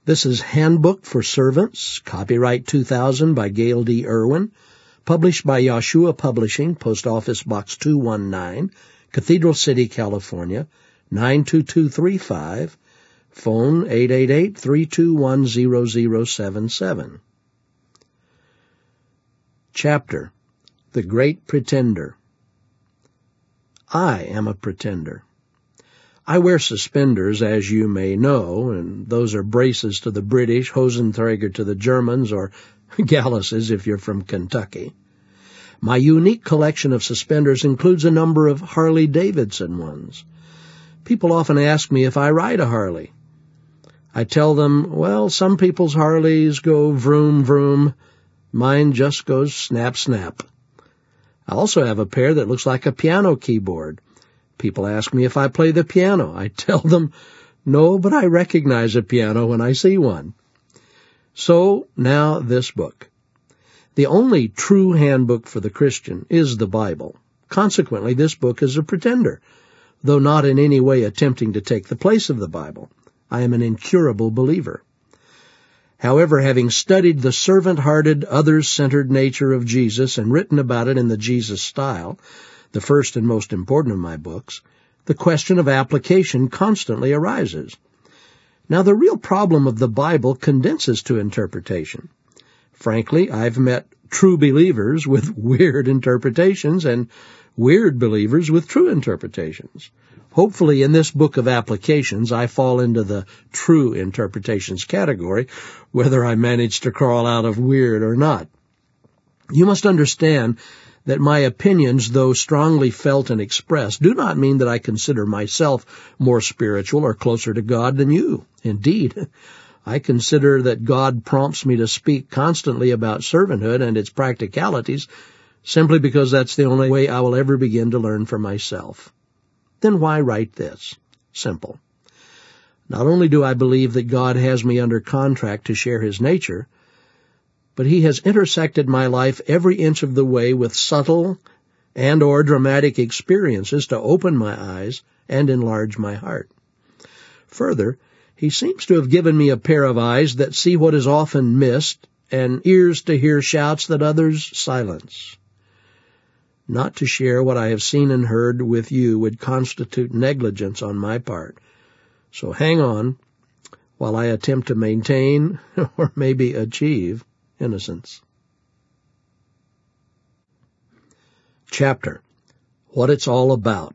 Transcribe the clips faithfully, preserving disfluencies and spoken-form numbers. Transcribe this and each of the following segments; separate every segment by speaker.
Speaker 1: This is Handbook for Servants, copyright two thousand by Gail D. Irwin, published by Yeshua Publishing, Post Office Box two one nine, Cathedral City, California, nine two two three five, phone eight eight eight, three two one, zero zero seven seven. Chapter: The Great Pretender. I am a pretender. I wear suspenders, as you may know, and those are braces to the British, Hosenträger to the Germans, or galluses if you're from Kentucky. My unique collection of suspenders includes a number of Harley-Davidson ones. People often ask me if I ride a Harley. I tell them, well, some people's Harleys go vroom, vroom. Mine just goes snap, snap. I also have a pair that looks like a piano keyboard. People ask me if I play the piano. I tell them, no, but I recognize a piano when I see one. So, now this book. The only true handbook for the Christian is the Bible. Consequently, this book is a pretender, though not in any way attempting to take the place of the Bible. I am an incurable believer. However, having studied the servant-hearted, others-centered nature of Jesus and written about it in the Jesus style, the first and most important of my books, the question of application constantly arises. Now, the real problem of the Bible condenses to interpretation. Frankly, I've met true believers with weird interpretations and weird believers with true interpretations. Hopefully, in this book of applications, I fall into the true interpretations category, whether I manage to crawl out of weird or not. You must understand that my opinions, though strongly felt and expressed, do not mean that I consider myself more spiritual or closer to God than you. Indeed, I consider that God prompts me to speak constantly about servanthood and its practicalities simply because that's the only way I will ever begin to learn for myself. Then why write this? Simple. Not only do I believe that God has me under contract to share His nature, but He has intersected my life every inch of the way with subtle and or dramatic experiences to open my eyes and enlarge my heart. Further, He seems to have given me a pair of eyes that see what is often missed and ears to hear shouts that others silence. Not to share what I have seen and heard with you would constitute negligence on my part. So hang on while I attempt to maintain, or maybe achieve, innocence. Chapter: What It's All About.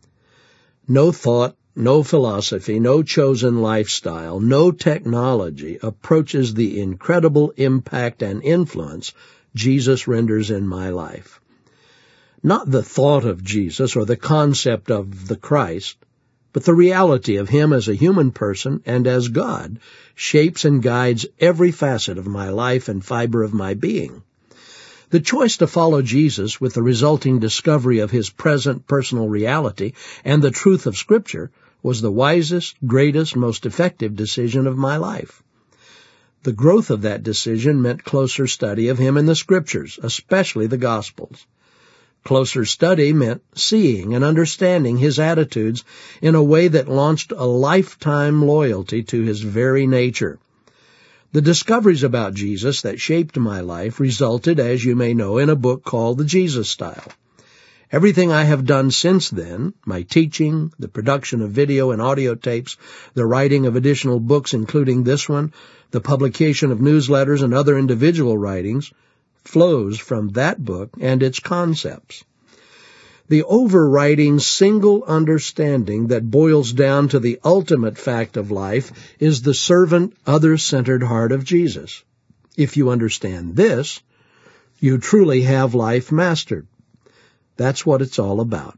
Speaker 1: No thought, no philosophy, no chosen lifestyle, no technology approaches the incredible impact and influence Jesus renders in my life. Not the thought of Jesus or the concept of the Christ, but the reality of Him as a human person and as God shapes and guides every facet of my life and fiber of my being. The choice to follow Jesus with the resulting discovery of His present personal reality and the truth of Scripture was the wisest, greatest, most effective decision of my life. The growth of that decision meant closer study of Him in the Scriptures, especially the Gospels. Closer study meant seeing and understanding His attitudes in a way that launched a lifetime loyalty to His very nature. The discoveries about Jesus that shaped my life resulted, as you may know, in a book called The Jesus Style. Everything I have done since then, my teaching, the production of video and audio tapes, the writing of additional books including this one, the publication of newsletters and other individual writings, flows from that book and its concepts. The overriding single understanding that boils down to the ultimate fact of life is the servant, other-centered heart of Jesus. If you understand this, you truly have life mastered. That's what it's all about.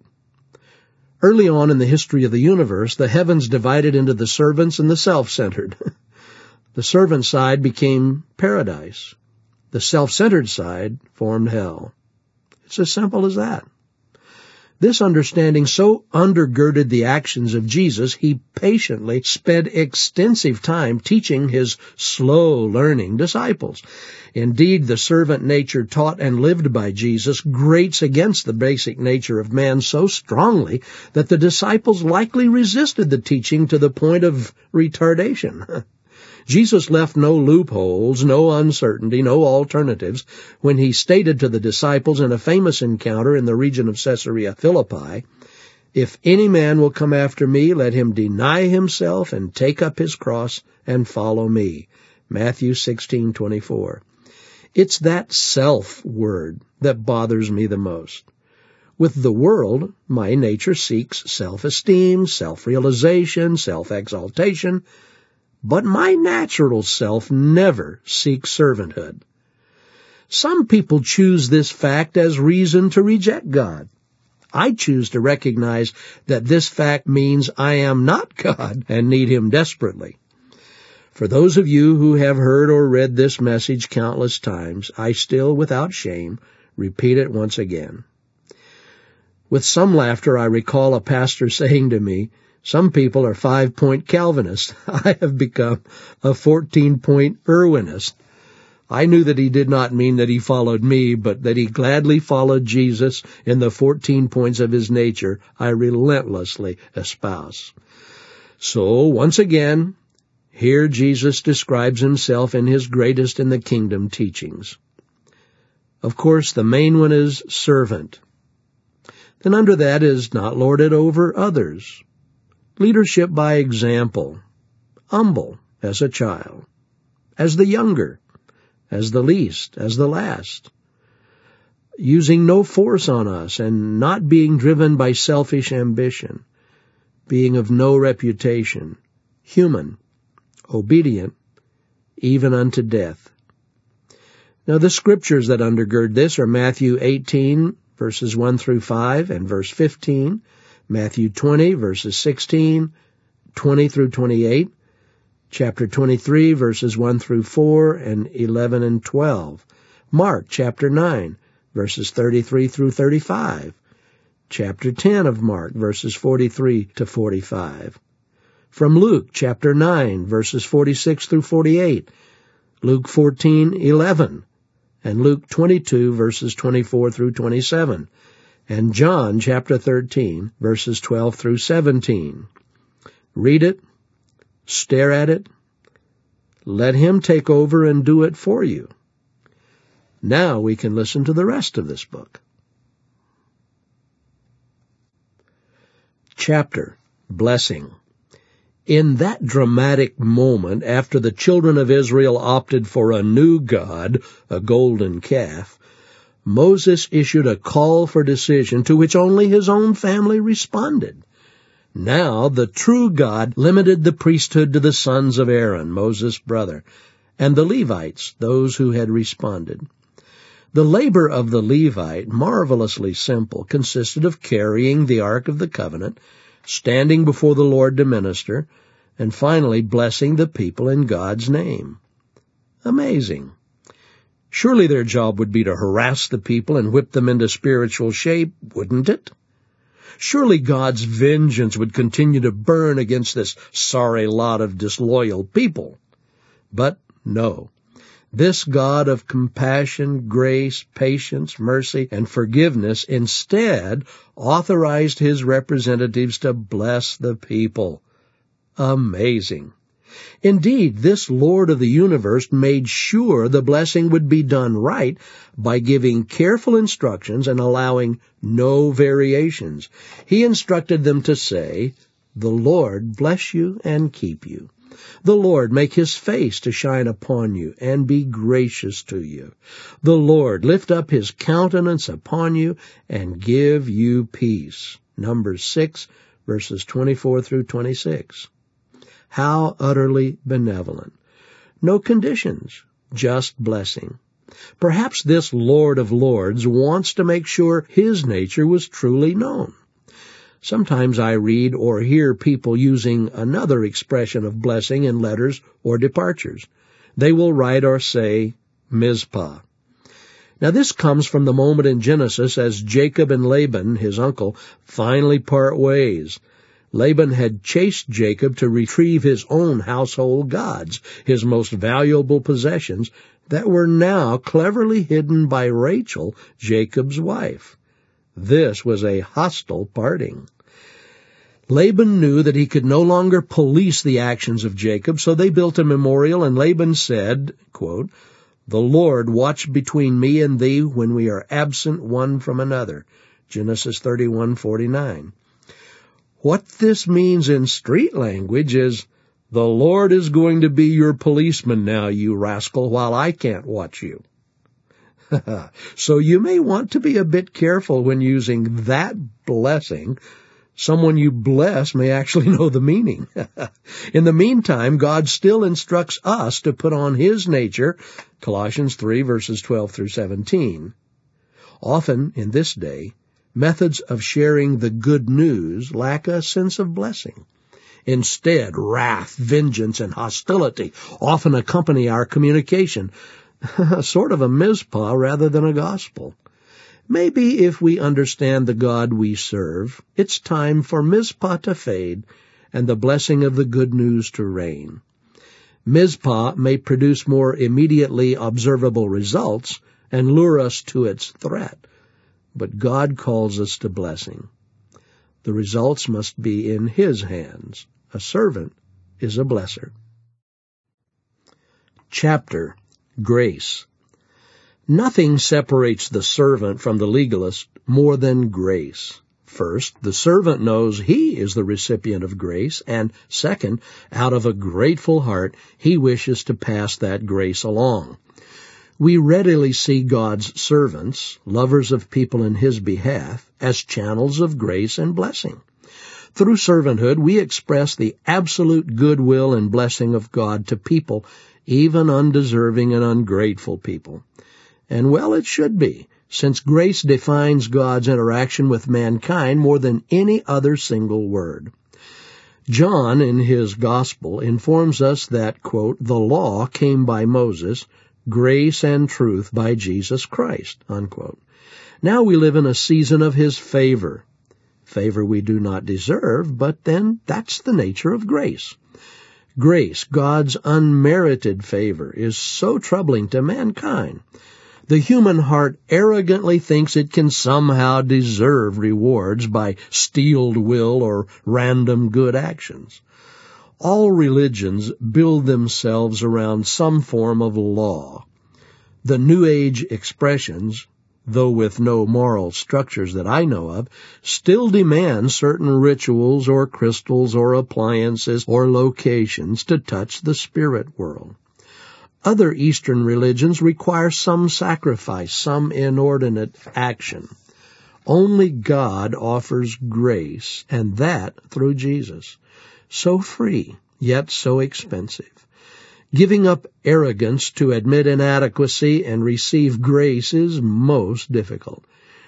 Speaker 1: Early on in the history of the universe, the heavens divided into the servants and the self-centered. The servant side became paradise. The self-centered side formed hell. It's as simple as that. This understanding so undergirded the actions of Jesus, He patiently spent extensive time teaching His slow-learning disciples. Indeed, the servant nature taught and lived by Jesus grates against the basic nature of man so strongly that the disciples likely resisted the teaching to the point of retardation. Jesus left no loopholes, no uncertainty, no alternatives when he stated to the disciples in a famous encounter in the region of Caesarea Philippi, "If any man will come after me, let him deny himself and take up his cross and follow me." Matthew sixteen twenty-four. It's that self word that bothers me the most. With the world, my nature seeks self-esteem, self-realization, self-exaltation, but my natural self never seeks servanthood. Some people choose this fact as reason to reject God. I choose to recognize that this fact means I am not God and need Him desperately. For those of you who have heard or read this message countless times, I still, without shame, repeat it once again. With some laughter, I recall a pastor saying to me, "Some people are five-point Calvinists. I have become a fourteen-point Irwinist." I knew that he did not mean that he followed me, but that he gladly followed Jesus in the fourteen points of his nature I relentlessly espouse. So, once again, here Jesus describes himself in his greatest in the kingdom teachings. Of course, the main one is servant. Then under that is not lorded over others. Leadership by example. Humble as a child. As the younger. As the least. As the last. Using no force on us and not being driven by selfish ambition. Being of no reputation. Human. Obedient. Even unto death. Now the scriptures that undergird this are Matthew eighteen, verses one through five, and verse fifteen, Matthew twenty, verses sixteen, twenty through twenty-eight, chapter twenty-three, verses one through four, and eleven and twelve, Mark chapter nine, verses thirty-three through thirty-five, chapter ten of Mark, verses forty-three to forty-five, from Luke chapter nine, verses forty-six through forty-eight, Luke fourteen eleven, and Luke twenty-two, verses twenty-four through twenty-seven, and John chapter thirteen, verses twelve through seventeen. Read it, stare at it, let Him take over and do it for you. Now we can listen to the rest of this book. Chapter, Blessing. In that dramatic moment, after the children of Israel opted for a new god, a golden calf, Moses issued a call for decision to which only his own family responded. Now the true God limited the priesthood to the sons of Aaron, Moses' brother, and the Levites, those who had responded. The labor of the Levite, marvelously simple, consisted of carrying the Ark of the Covenant, standing before the Lord to minister, and finally blessing the people in God's name. Amazing. Surely their job would be to harass the people and whip them into spiritual shape, wouldn't it? Surely God's vengeance would continue to burn against this sorry lot of disloyal people. But no. This God of compassion, grace, patience, mercy, and forgiveness instead authorized His representatives to bless the people. Amazing. Indeed, this Lord of the universe made sure the blessing would be done right by giving careful instructions and allowing no variations. He instructed them to say, "The Lord bless you and keep you. The Lord make His face to shine upon you and be gracious to you. The Lord lift up His countenance upon you and give you peace." Numbers six, verses twenty-four through twenty-six. How utterly benevolent. No conditions, just blessing. Perhaps this Lord of Lords wants to make sure His nature was truly known. Sometimes I read or hear people using another expression of blessing in letters or departures. They will write or say, Mizpah. Now this comes from the moment in Genesis as Jacob and Laban, his uncle, finally part ways. Laban had chased Jacob to retrieve his own household gods, his most valuable possessions, that were now cleverly hidden by Rachel, Jacob's wife. This was a hostile parting. Laban knew that he could no longer police the actions of Jacob, so they built a memorial, and Laban said, quote, "The Lord watch between me and thee when we are absent one from another." Genesis thirty-one forty-nine. What this means in street language is, the Lord is going to be your policeman now, you rascal, while I can't watch you. So you may want to be a bit careful when using that blessing. Someone you bless may actually know the meaning. In the meantime, God still instructs us to put on His nature, Colossians three, verses twelve through seventeen. Often, in this day, methods of sharing the good news lack a sense of blessing. Instead, wrath, vengeance, and hostility often accompany our communication, sort of a Mizpah rather than a gospel. Maybe if we understand the God we serve, it's time for Mizpah to fade and the blessing of the good news to reign. Mizpah may produce more immediately observable results and lure us to its threat, but God calls us to blessing. The results must be in His hands. A servant is a blesser. Chapter: Grace. Nothing separates the servant from the legalist more than grace. First, the servant knows he is the recipient of grace, and second, out of a grateful heart, he wishes to pass that grace along. We readily see God's servants, lovers of people in His behalf, as channels of grace and blessing. Through servanthood, we express the absolute goodwill and blessing of God to people, even undeserving and ungrateful people. And well, it should be, since grace defines God's interaction with mankind more than any other single word. John, in his Gospel, informs us that, quote, "the law came by Moses, grace and truth by Jesus Christ," unquote. Now we live in a season of His favor. Favor we do not deserve, but then that's the nature of grace. Grace, God's unmerited favor, is so troubling to mankind. The human heart arrogantly thinks it can somehow deserve rewards by steeled will or random good actions. All religions build themselves around some form of law. The New Age expressions, though with no moral structures that I know of, still demand certain rituals or crystals or appliances or locations to touch the spirit world. Other Eastern religions require some sacrifice, some inordinate action. Only God offers grace, and that through Jesus. So free, yet so expensive. Giving up arrogance to admit inadequacy and receive grace is most difficult.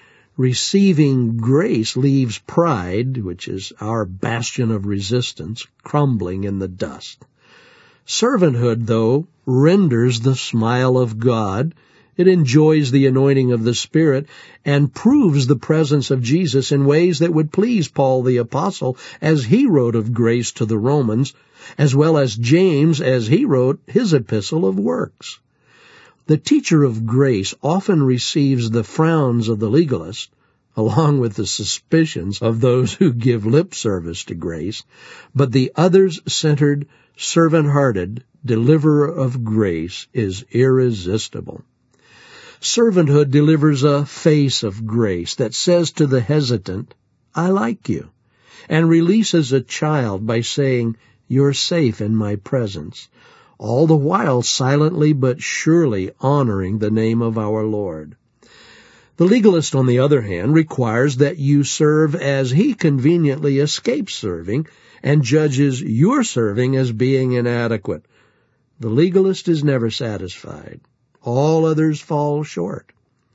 Speaker 1: Receiving grace leaves pride, which is our bastion of resistance, crumbling in the dust. Servanthood, though, renders the smile of God. It enjoys the anointing of the Spirit and proves the presence of Jesus in ways that would please Paul the Apostle as he wrote of grace to the Romans, as well as James as he wrote his epistle of works. The teacher of grace often receives the frowns of the legalist, along with the suspicions of those who give lip service to grace, but the others-centered, servant-hearted deliverer of grace is irresistible. Servanthood delivers a face of grace that says to the hesitant, "I like you," and releases a child by saying, "You're safe in my presence," all the while silently but surely honoring the name of our Lord. The legalist, on the other hand, requires that you serve as he conveniently escapes serving and judges your serving as being inadequate. The legalist is never satisfied. All others fall short.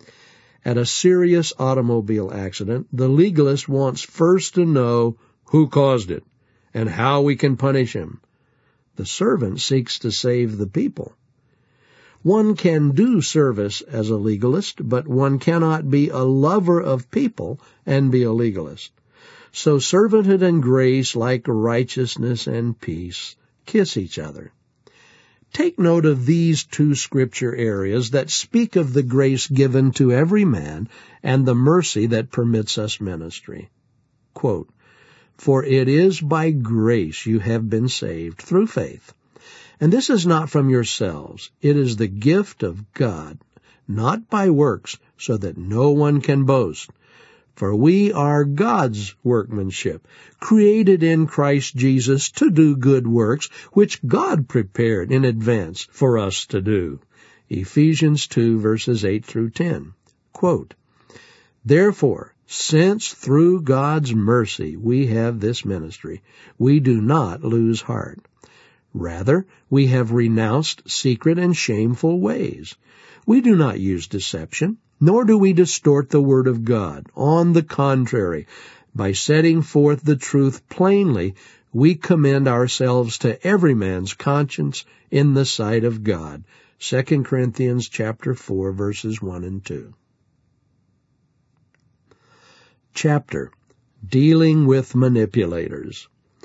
Speaker 1: At a serious automobile accident, the legalist wants first to know who caused it and how we can punish him. The servant seeks to save the people. One can do service as a legalist, but one cannot be a lover of people and be a legalist. So servanthood and grace, like righteousness and peace, kiss each other. Take note of these two scripture areas that speak of the grace given to every man and the mercy that permits us ministry. Quote, For it is by grace you have been saved through faith. And this is not from yourselves. It is the gift of God, not by works, so that no one can boast. For we are God's workmanship, created in Christ Jesus to do good works, which God prepared in advance for us to do. Ephesians two, verses eight through ten. Quote, Therefore, since through God's mercy we have this ministry, we do not lose heart. Rather, we have renounced secret and shameful ways. We do not use deception, nor do we distort the word of God. On the contrary, by setting forth the truth plainly, we commend ourselves to every man's conscience in the sight of God. Second Corinthians chapter four, verses one and two. Chapter, Dealing with Manipulators.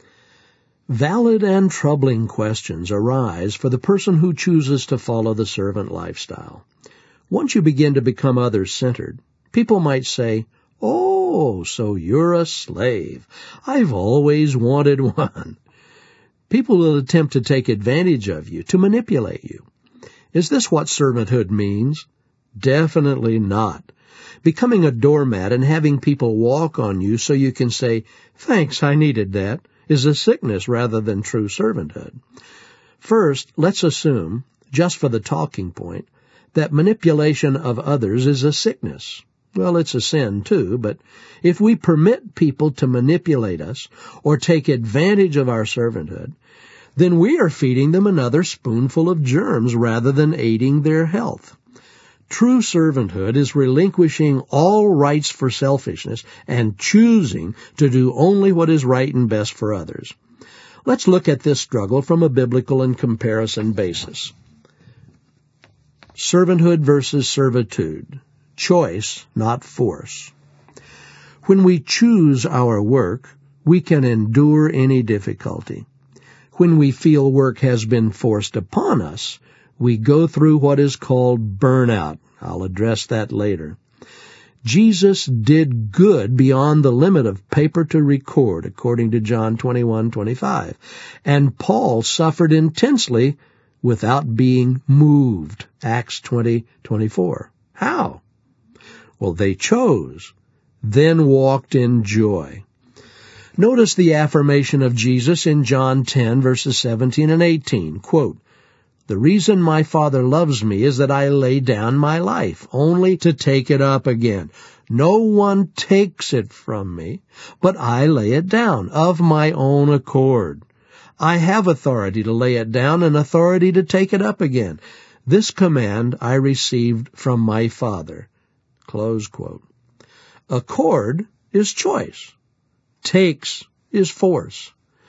Speaker 1: Valid and troubling questions arise for the person who chooses to follow the servant lifestyle. Once you begin to become others-centered, people might say, Oh, so you're a slave. I've always wanted one. People will attempt to take advantage of you, to manipulate you. Is this what servanthood means? Definitely not. Becoming a doormat and having people walk on you so you can say, Thanks, I needed that, is a sickness rather than true servanthood. First, let's assume, just for the talking point, that manipulation of others is a sickness. Well, it's a sin too, but if we permit people to manipulate us or take advantage of our servanthood, then we are feeding them another spoonful of germs rather than aiding their health. True servanthood is relinquishing all rights for selfishness and choosing to do only what is right and best for others. Let's look at this struggle from a biblical and comparison basis. Servanthood versus servitude. Choice, not force. When we choose our work, we can endure any difficulty. When we feel work has been forced upon us, we go through what is called burnout. I'll address that later. Jesus did good beyond the limit of paper to record, according to John twenty-one twenty-five. And Paul suffered intensely without being moved, Acts twenty twenty-four. How? Well, they chose, then walked in joy. Notice the affirmation of Jesus in John ten, verses seventeen and eighteen. Quote, The reason my Father loves me is that I lay down my life, only to take it up again. No one takes it from me, but I lay it down of my own accord. I have authority to lay it down and authority to take it up again. This command I received from my Father. Close quote. Accord is choice. Takes is force.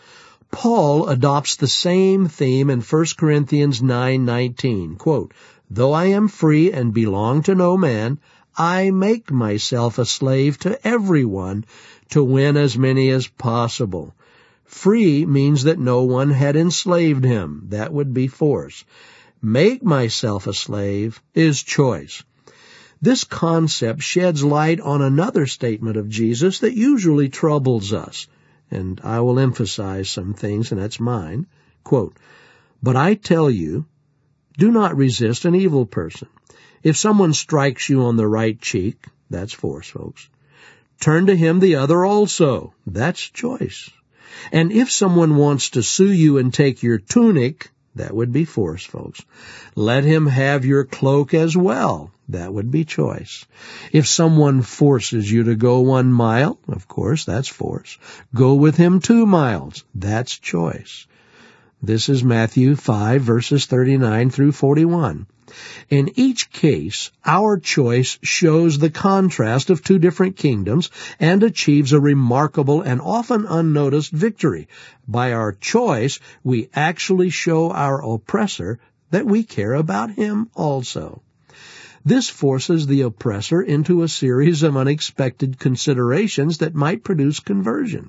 Speaker 1: Paul adopts the same theme in First Corinthians nine nineteen. Quote, Though I am free and belong to no man, I make myself a slave to everyone to win as many as possible. Free means that no one had enslaved him. That would be force. Make myself a slave is choice. This concept sheds light on another statement of Jesus that usually troubles us. And I will emphasize some things, and that's mine. Quote, But I tell you, do not resist an evil person. If someone strikes you on the right cheek, that's force, folks. Turn to him the other also. That's choice. And if someone wants to sue you and take your tunic, that would be force, folks. Let him have your cloak as well. That would be choice. If someone forces you to go one mile, of course, that's force. Go with him two miles. That's choice. This is Matthew five, verses thirty-nine through forty-one. In each case, our choice shows the contrast of two different kingdoms and achieves a remarkable and often unnoticed victory. By our choice, we actually show our oppressor that we care about him also. This forces the oppressor into a series of unexpected considerations that might produce conversion.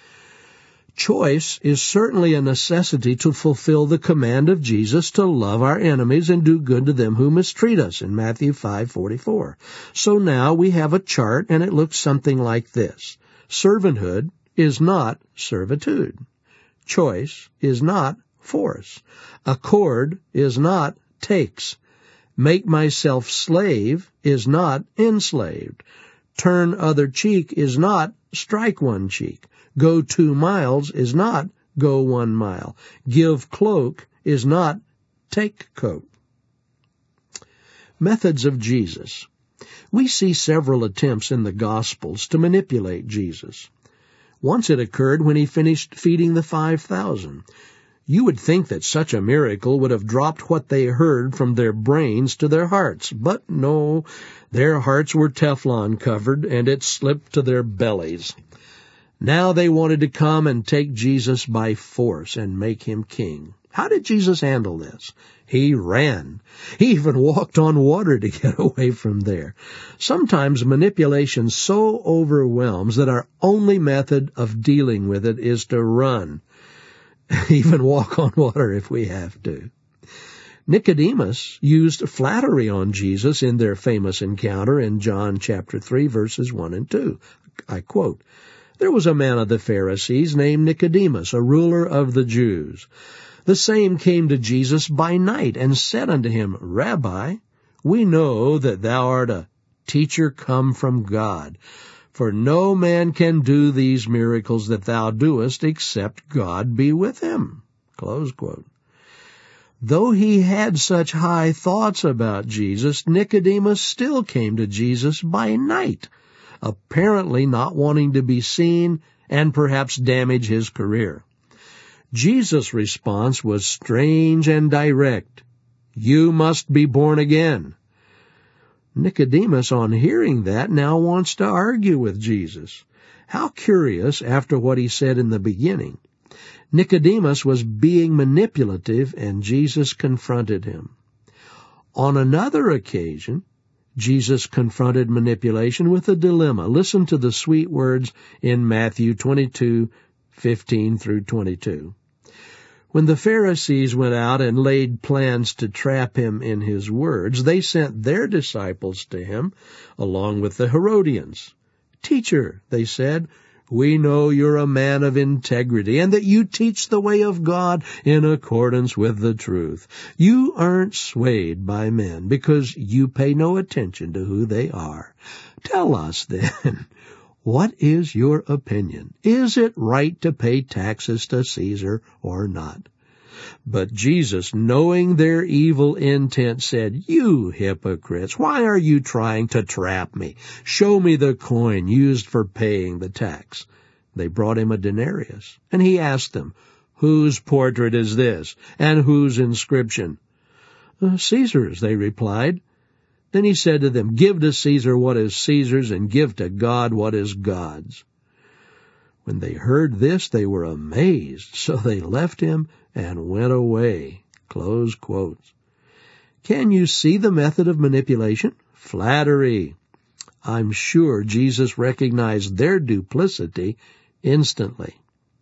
Speaker 1: Choice is certainly a necessity to fulfill the command of Jesus to love our enemies and do good to them who mistreat us in Matthew five forty-four. So now we have a chart, and it looks something like this. Servanthood is not servitude. Choice is not force. Accord is not takes. Make myself slave is not enslaved. Turn other cheek is not strike one cheek. Go two miles is not go one mile. Give cloak is not take coat. Methods of Jesus. We see several attempts in the Gospels to manipulate Jesus. Once it occurred when he finished feeding the five thousand. You would think that such a miracle would have dropped what they heard from their brains to their hearts, but no, their hearts were Teflon covered, and it slipped to their bellies. Now they wanted to come and take Jesus by force and make him king. How did Jesus handle this? He ran. He even walked on water to get away from there. Sometimes manipulation so overwhelms that our only method of dealing with it is to run. Even walk on water if we have to. Nicodemus used flattery on Jesus in their famous encounter in John chapter three, verses one and two. I quote, "There was a man of the Pharisees named Nicodemus, a ruler of the Jews. The same came to Jesus by night and said unto him, Rabbi, we know that thou art a teacher come from God, for no man can do these miracles that thou doest except God be with him." Close quote. Though he had such high thoughts about Jesus, Nicodemus still came to Jesus by night, apparently not wanting to be seen and perhaps damage his career. Jesus' response was strange and direct. "You must be born again." Nicodemus, on hearing that, now wants to argue with Jesus. How curious after what he said in the beginning. Nicodemus was being manipulative, and Jesus confronted him. On another occasion, Jesus confronted manipulation with a dilemma. Listen to the sweet words in Matthew twenty-two, fifteen through twenty-two. When the Pharisees went out and laid plans to trap him in his words, they sent their disciples to him, along with the Herodians. "Teacher," they said, "we know you're a man of integrity, and that you teach the way of God in accordance with the truth. You aren't swayed by men, because you pay no attention to who they are. Tell us, then, what is your opinion? Is it right to pay taxes to Caesar or not?" But Jesus, knowing their evil intent, said, "You hypocrites, why are you trying to trap me? Show me the coin used for paying the tax." They brought him a denarius, and he asked them, "Whose portrait is this, and whose inscription?" "Caesar's," they replied. Then he said to them, "Give to Caesar what is Caesar's, and give to God what is God's." When they heard this, they were amazed, so they left him and went away. Close quotes. Can you see the method of manipulation? Flattery. I'm sure Jesus recognized their duplicity instantly.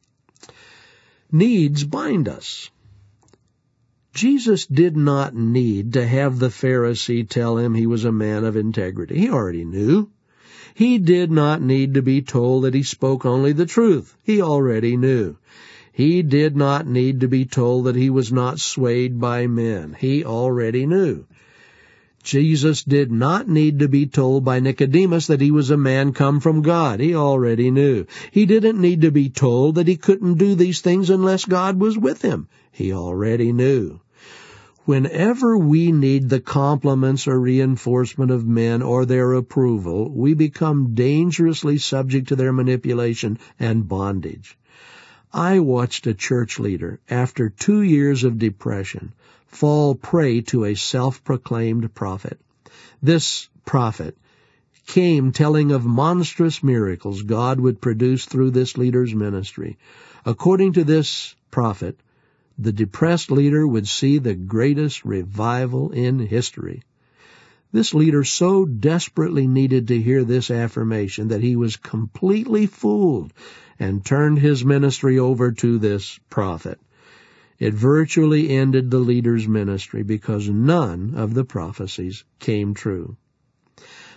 Speaker 1: Needs bind us. Jesus did not need to have the Pharisee tell him he was a man of integrity. He already knew. He did not need to be told that he spoke only the truth. He already knew. He did not need to be told that he was not swayed by men. He already knew. Jesus did not need to be told by Nicodemus that he was a man come from God. He already knew. He didn't need to be told that he couldn't do these things unless God was with him. He already knew. Whenever we need the compliments or reinforcement of men or their approval, we become dangerously subject to their manipulation and bondage. I watched a church leader, after two years of depression, fall prey to a self-proclaimed prophet. This prophet came telling of monstrous miracles God would produce through this leader's ministry. According to this prophet, the depressed leader would see the greatest revival in history. This leader so desperately needed to hear this affirmation that he was completely fooled and turned his ministry over to this prophet. It virtually ended the leader's ministry because none of the prophecies came true.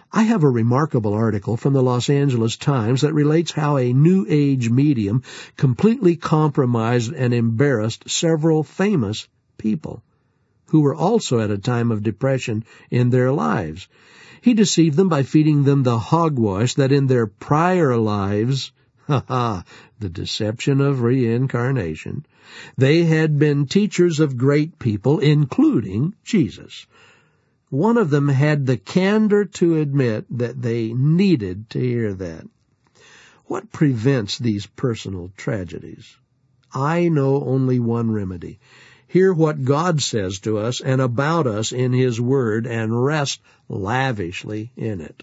Speaker 1: I have a remarkable article from the Los Angeles Times that relates how a New Age medium completely compromised and embarrassed several famous people who were also at a time of depression in their lives. He deceived them by feeding them the hogwash that in their prior lives, ha ha, the deception of reincarnation, they had been teachers of great people, including Jesus. One of them had the candor to admit that they needed to hear that. What prevents these personal tragedies? I know only one remedy. Hear what God says to us and about us in His Word and rest lavishly in it.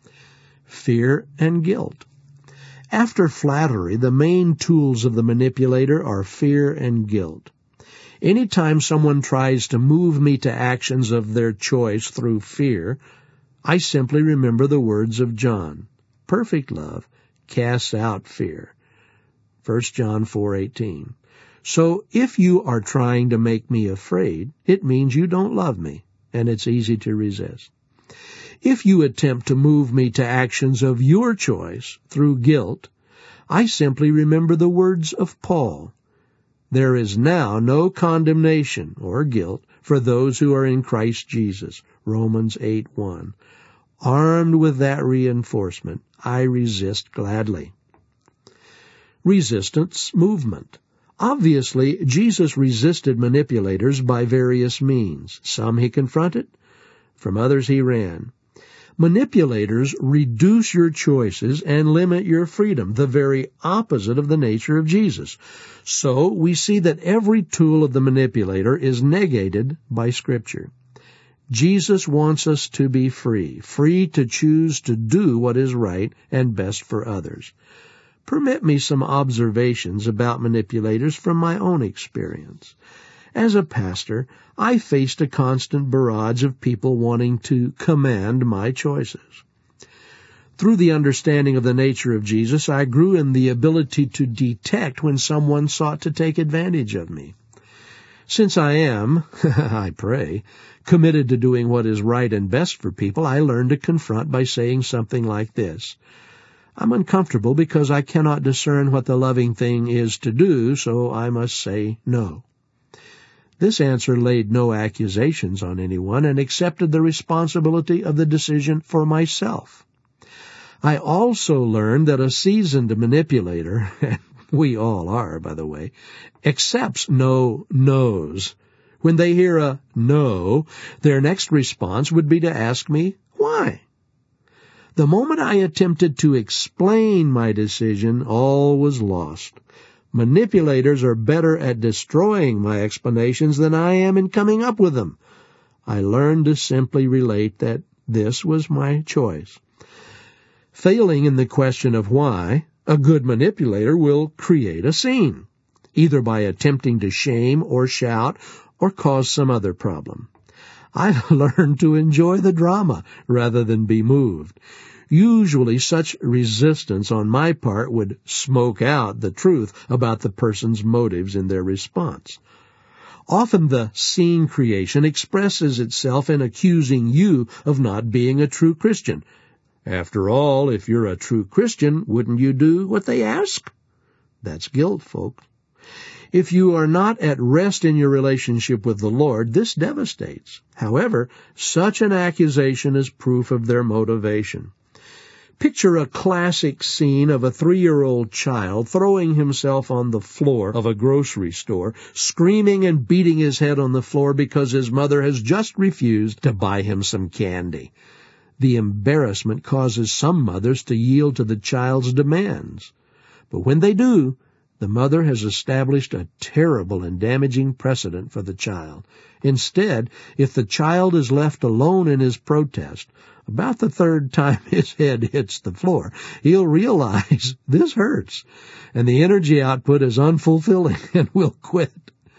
Speaker 1: Fear and guilt. After flattery, the main tools of the manipulator are fear and guilt. Anytime someone tries to move me to actions of their choice through fear, I simply remember the words of John. Perfect love casts out fear. First John four eighteen. So if you are trying to make me afraid, it means you don't love me, and it's easy to resist. If you attempt to move me to actions of your choice through guilt, I simply remember the words of Paul. There is now no condemnation or guilt for those who are in Christ Jesus. Romans eight one. Armed with that reinforcement, I resist gladly. Resistance movement. Obviously, Jesus resisted manipulators by various means. Some he confronted, from others he ran. Manipulators reduce your choices and limit your freedom, the very opposite of the nature of Jesus. So we see that every tool of the manipulator is negated by Scripture. Jesus wants us to be free, free to choose to do what is right and best for others. Permit me some observations about manipulators from my own experience. As a pastor, I faced a constant barrage of people wanting to command my choices. Through the understanding of the nature of Jesus, I grew in the ability to detect when someone sought to take advantage of me. Since I am, I pray, committed to doing what is right and best for people, I learned to confront by saying something like this. I'm uncomfortable because I cannot discern what the loving thing is to do, so I must say no. This answer laid no accusations on anyone and accepted the responsibility of the decision for myself. I also learned that a seasoned manipulator, and we all are, by the way, accepts no no's. When they hear a no, their next response would be to ask me, why? The moment I attempted to explain my decision, all was lost. Manipulators are better at destroying my explanations than I am in coming up with them. I learned to simply relate that this was my choice. Failing in the question of why, a good manipulator will create a scene, either by attempting to shame or shout or cause some other problem. I learned to enjoy the drama rather than be moved. Usually such resistance on my part would smoke out the truth about the person's motives in their response. Often the scene creation expresses itself in accusing you of not being a true Christian. After all, if you're a true Christian, wouldn't you do what they ask? That's guilt, folks. If you are not at rest in your relationship with the Lord, this devastates. However, such an accusation is proof of their motivation. Picture a classic scene of a three-year-old child throwing himself on the floor of a grocery store, screaming and beating his head on the floor because his mother has just refused to buy him some candy. The embarrassment causes some mothers to yield to the child's demands. But when they do, the mother has established a terrible and damaging precedent for the child. Instead, if the child is left alone in his protest, about the third time his head hits the floor, he'll realize this hurts, and the energy output is unfulfilling and will quit.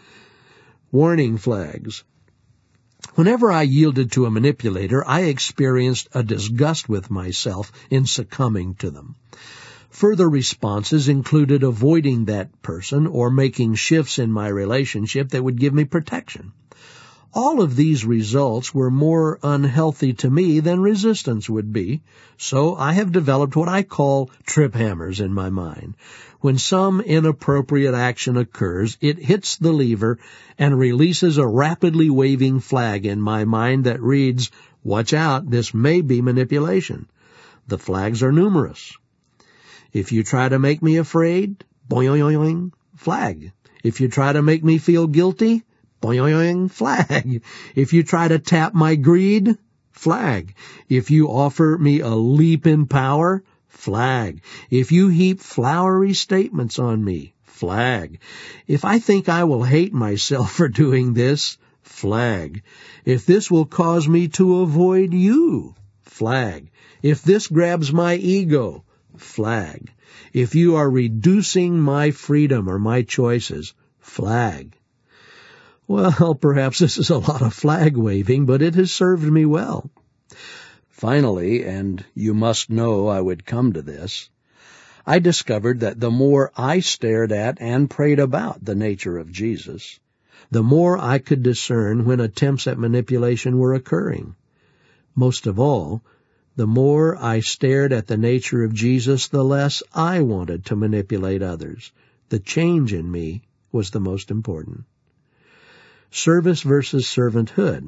Speaker 1: Warning flags. Whenever I yielded to a manipulator, I experienced a disgust with myself in succumbing to them. Further responses included avoiding that person or making shifts in my relationship that would give me protection. All of these results were more unhealthy to me than resistance would be, so I have developed what I call trip hammers in my mind. When some inappropriate action occurs, it hits the lever and releases a rapidly waving flag in my mind that reads, "Watch out, this may be manipulation." The flags are numerous. If you try to make me afraid, boing, flag. If you try to make me feel guilty, boing, flag. If you try to tap my greed, flag. If you offer me a leap in power, flag. If you heap flowery statements on me, flag. If I think I will hate myself for doing this, flag. If this will cause me to avoid you, flag. If this grabs my ego, flag. If you are reducing my freedom or my choices, flag. Well, perhaps this is a lot of flag waving, but it has served me well. Finally, and you must know I would come to this, I discovered that the more I stared at and prayed about the nature of Jesus, the more I could discern when attempts at manipulation were occurring. Most of all, the more I stared at the nature of Jesus, the less I wanted to manipulate others. The change in me was the most important. Service versus servanthood.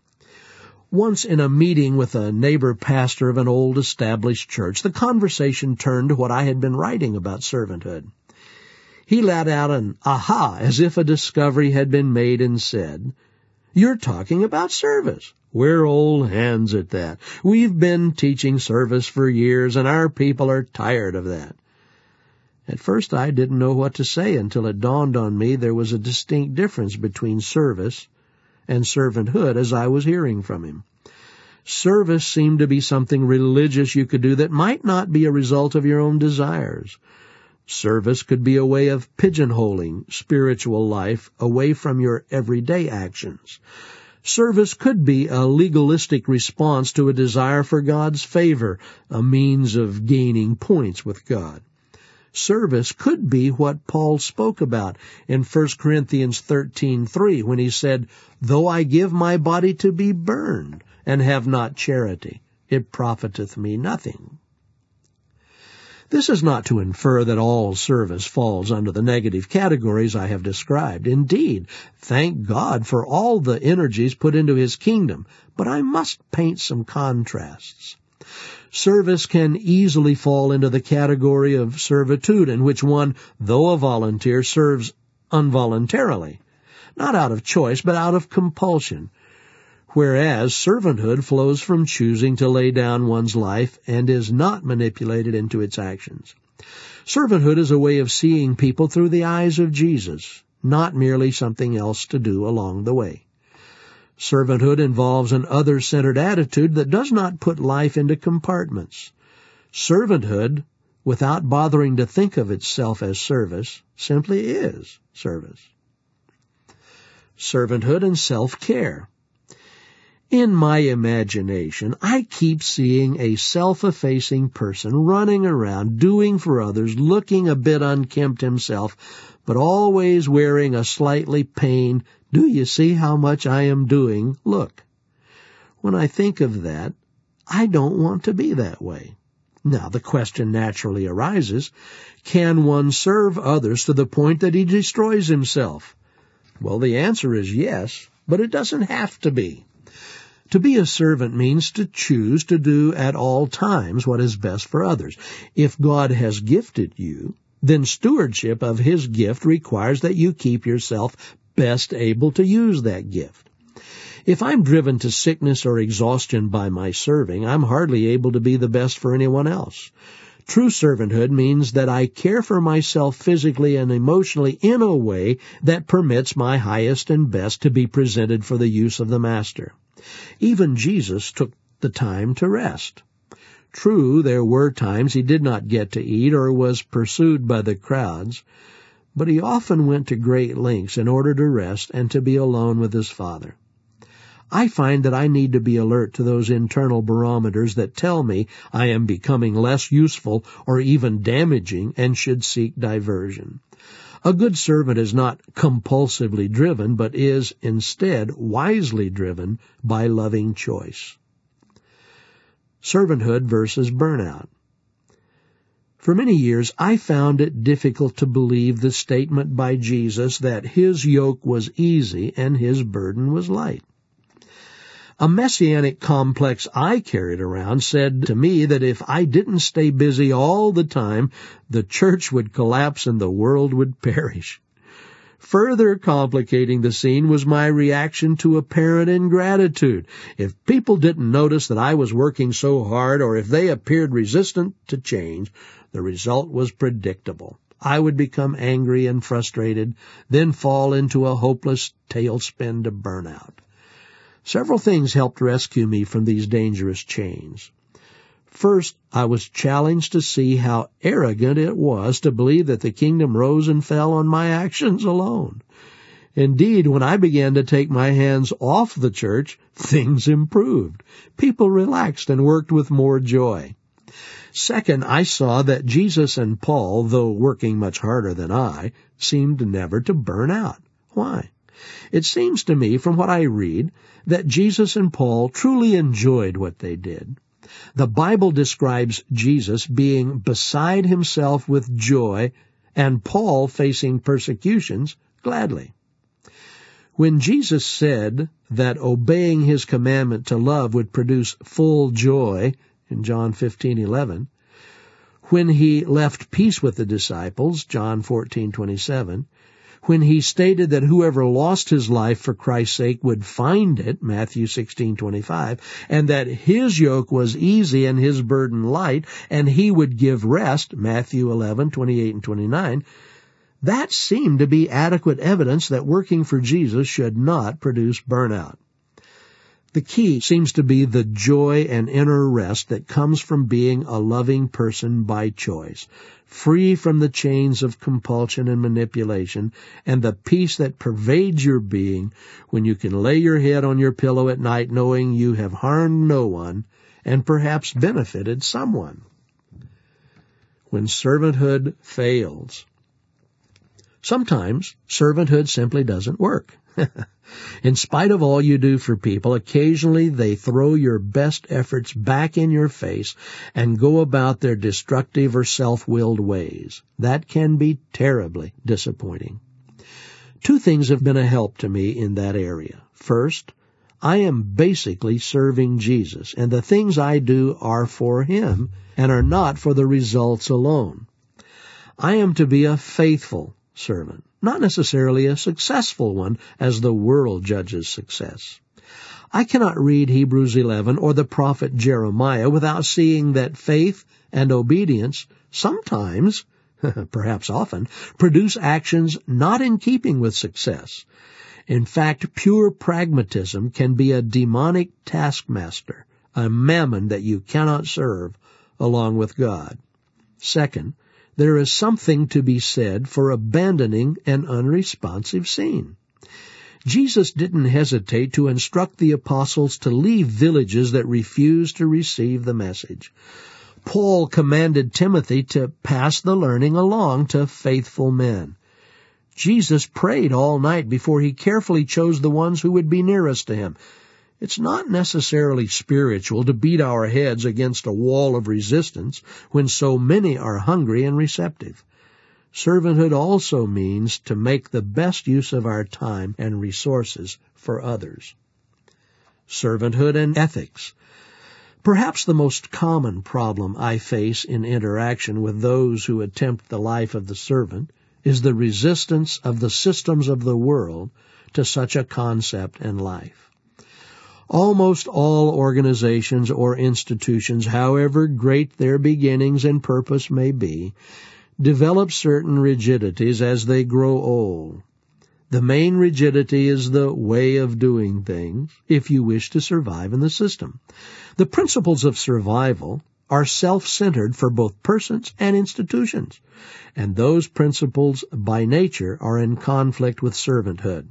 Speaker 1: Once in a meeting with a neighbor pastor of an old established church, the conversation turned to what I had been writing about servanthood. He let out an aha as if a discovery had been made and said, "You're talking about service. We're old hands at that. We've been teaching service for years, and our people are tired of that." At first I didn't know what to say until it dawned on me there was a distinct difference between service and servanthood as I was hearing from him. Service seemed to be something religious you could do that might not be a result of your own desires. Service could be a way of pigeonholing spiritual life away from your everyday actions. Service could be a legalistic response to a desire for God's favor, a means of gaining points with God. Service could be what Paul spoke about in First Corinthians thirteen three when he said, "Though I give my body to be burned and have not charity, it profiteth me nothing." This is not to infer that all service falls under the negative categories I have described. Indeed, thank God for all the energies put into His kingdom, but I must paint some contrasts. Service can easily fall into the category of servitude, in which one, though a volunteer, serves involuntarily, not out of choice, but out of compulsion, whereas servanthood flows from choosing to lay down one's life and is not manipulated into its actions. Servanthood is a way of seeing people through the eyes of Jesus, not merely something else to do along the way. Servanthood involves an other-centered attitude that does not put life into compartments. Servanthood, without bothering to think of itself as service, simply is service. Servanthood and self-care. In my imagination, I keep seeing a self-effacing person running around, doing for others, looking a bit unkempt himself, but always wearing a slightly pained, "Do you see how much I am doing?" look. When I think of that, I don't want to be that way. Now, the question naturally arises, can one serve others to the point that he destroys himself? Well, the answer is yes, but it doesn't have to be. To be a servant means to choose to do at all times what is best for others. If God has gifted you, then stewardship of His gift requires that you keep yourself best able to use that gift. If I'm driven to sickness or exhaustion by my serving, I'm hardly able to be the best for anyone else. True servanthood means that I care for myself physically and emotionally in a way that permits my highest and best to be presented for the use of the Master. Even Jesus took the time to rest. True, there were times He did not get to eat or was pursued by the crowds, but He often went to great lengths in order to rest and to be alone with His Father. I find that I need to be alert to those internal barometers that tell me I am becoming less useful or even damaging and should seek diversion. A good servant is not compulsively driven, but is instead wisely driven by loving choice. Servanthood versus burnout. For many years, I found it difficult to believe the statement by Jesus that his yoke was easy and his burden was light. A messianic complex I carried around said to me that if I didn't stay busy all the time, the church would collapse and the world would perish. Further complicating the scene was my reaction to apparent ingratitude. If people didn't notice that I was working so hard, or if they appeared resistant to change, the result was predictable. I would become angry and frustrated, then fall into a hopeless tailspin to burnout. Several things helped rescue me from these dangerous chains. First, I was challenged to see how arrogant it was to believe that the kingdom rose and fell on my actions alone. Indeed, when I began to take my hands off the church, things improved. People relaxed and worked with more joy. Second, I saw that Jesus and Paul, though working much harder than I, seemed never to burn out. Why? It seems to me, from what I read, that Jesus and Paul truly enjoyed what they did. The Bible describes Jesus being beside himself with joy and Paul facing persecutions gladly. When Jesus said that obeying his commandment to love would produce full joy in John fifteen eleven, when he left peace with the disciples, John fourteen twenty-seven, when he stated that whoever lost his life for Christ's sake would find it, Matthew sixteen twenty-five, and that his yoke was easy and his burden light, and he would give rest, Matthew eleven twenty-eight and twenty-nine, that seemed to be adequate evidence that working for Jesus should not produce burnout. The key seems to be the joy and inner rest that comes from being a loving person by choice, free from the chains of compulsion and manipulation, and the peace that pervades your being when you can lay your head on your pillow at night knowing you have harmed no one and perhaps benefited someone. When servanthood fails. Sometimes servanthood simply doesn't work. In spite of all you do for people, occasionally they throw your best efforts back in your face and go about their destructive or self-willed ways. That can be terribly disappointing. Two things have been a help to me in that area. First, I am basically serving Jesus, and the things I do are for him and are not for the results alone. I am to be a faithful servant, not necessarily a successful one as the world judges success. I cannot read Hebrews eleven or the prophet Jeremiah without seeing that faith and obedience sometimes, perhaps often, produce actions not in keeping with success. In fact, pure pragmatism can be a demonic taskmaster, a mammon that you cannot serve along with God. Second, there is something to be said for abandoning an unresponsive scene. Jesus didn't hesitate to instruct the apostles to leave villages that refused to receive the message. Paul commanded Timothy to pass the learning along to faithful men. Jesus prayed all night before he carefully chose the ones who would be nearest to him. It's not necessarily spiritual to beat our heads against a wall of resistance when so many are hungry and receptive. Servanthood also means to make the best use of our time and resources for others. Servanthood and ethics. Perhaps the most common problem I face in interaction with those who attempt the life of the servant is the resistance of the systems of the world to such a concept and life. Almost all organizations or institutions, however great their beginnings and purpose may be, develop certain rigidities as they grow old. The main rigidity is the way of doing things if you wish to survive in the system. The principles of survival are self-centered for both persons and institutions, and those principles by nature are in conflict with servanthood.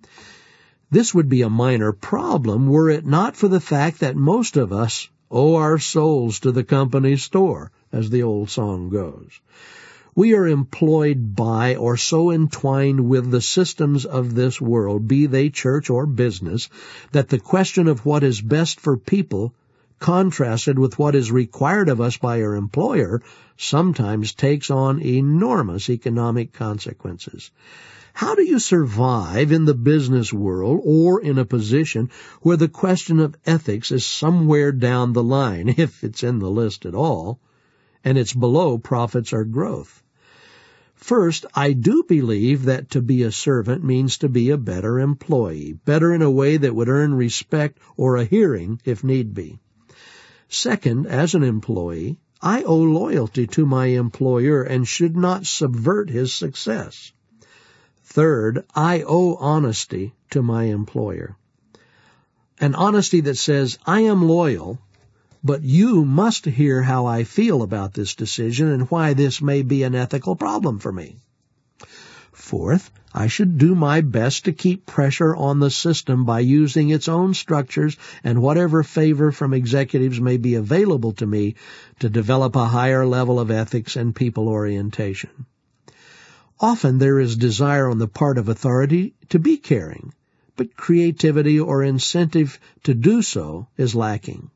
Speaker 1: This would be a minor problem were it not for the fact that most of us owe our souls to the company store, as the old song goes. We are employed by or so entwined with the systems of this world, be they church or business, that the question of what is best for people, contrasted with what is required of us by our employer, sometimes takes on enormous economic consequences. How do you survive in the business world or in a position where the question of ethics is somewhere down the line, if it's in the list at all, and it's below profits or growth? First, I do believe that to be a servant means to be a better employee, better in a way that would earn respect or a hearing if need be. Second, as an employee, I owe loyalty to my employer and should not subvert his success. Third, I owe honesty to my employer. An honesty that says, I am loyal, but you must hear how I feel about this decision and why this may be an ethical problem for me. Fourth, I should do my best to keep pressure on the system by using its own structures and whatever favor from executives may be available to me to develop a higher level of ethics and people orientation. Often there is desire on the part of authority to be caring, but creativity or incentive to do so is lacking.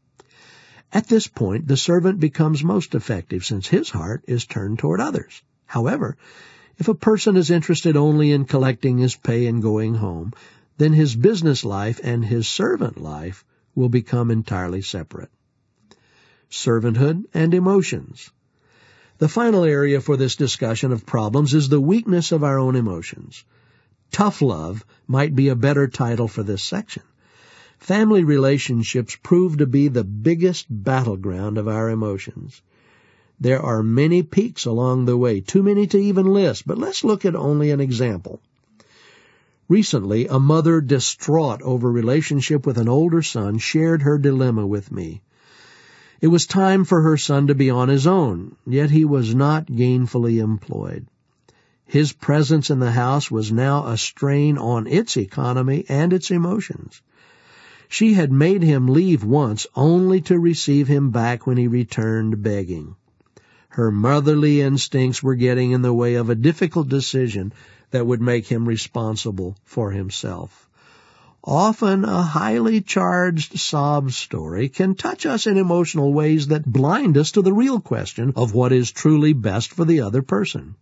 Speaker 1: At this point, the servant becomes most effective since his heart is turned toward others. However, if a person is interested only in collecting his pay and going home, then his business life and his servant life will become entirely separate. Servanthood and emotions. The final area for this discussion of problems is the weakness of our own emotions. Tough love might be a better title for this section. Family relationships prove to be the biggest battleground of our emotions. There are many peaks along the way, too many to even list, but let's look at only an example. Recently, a mother distraught over relationship with an older son shared her dilemma with me. It was time for her son to be on his own, yet he was not gainfully employed. His presence in the house was now a strain on its economy and its emotions. She had made him leave once only to receive him back when he returned begging. Her motherly instincts were getting in the way of a difficult decision that would make him responsible for himself. Often a highly charged sob story can touch us in emotional ways that blind us to the real question of what is truly best for the other person.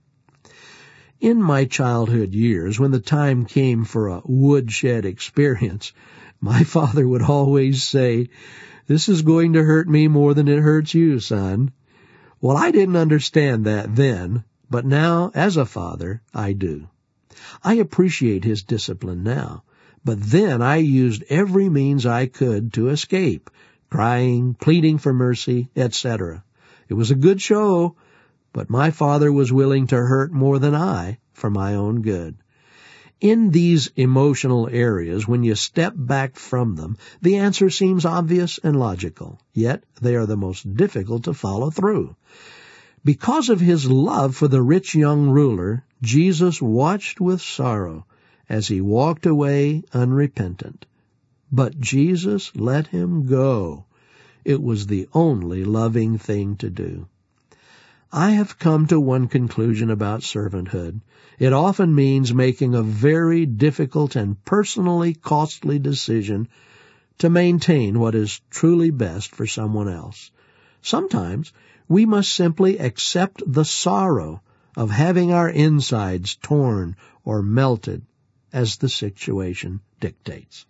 Speaker 1: In my childhood years, when the time came for a woodshed experience, my father would always say, "This is going to hurt me more than it hurts you, son." Well, I didn't understand that then, but now, as a father, I do. I appreciate his discipline now, but then I used every means I could to escape, crying, pleading for mercy, et cetera. It was a good show, but my father was willing to hurt more than I for my own good. In these emotional areas, when you step back from them, the answer seems obvious and logical, yet they are the most difficult to follow through. Because of his love for the rich young ruler, Jesus watched with sorrow as he walked away unrepentant. But Jesus let him go. It was the only loving thing to do. I have come to one conclusion about servanthood. It often means making a very difficult and personally costly decision to maintain what is truly best for someone else. Sometimes we must simply accept the sorrow of having our insides torn or melted as the situation dictates.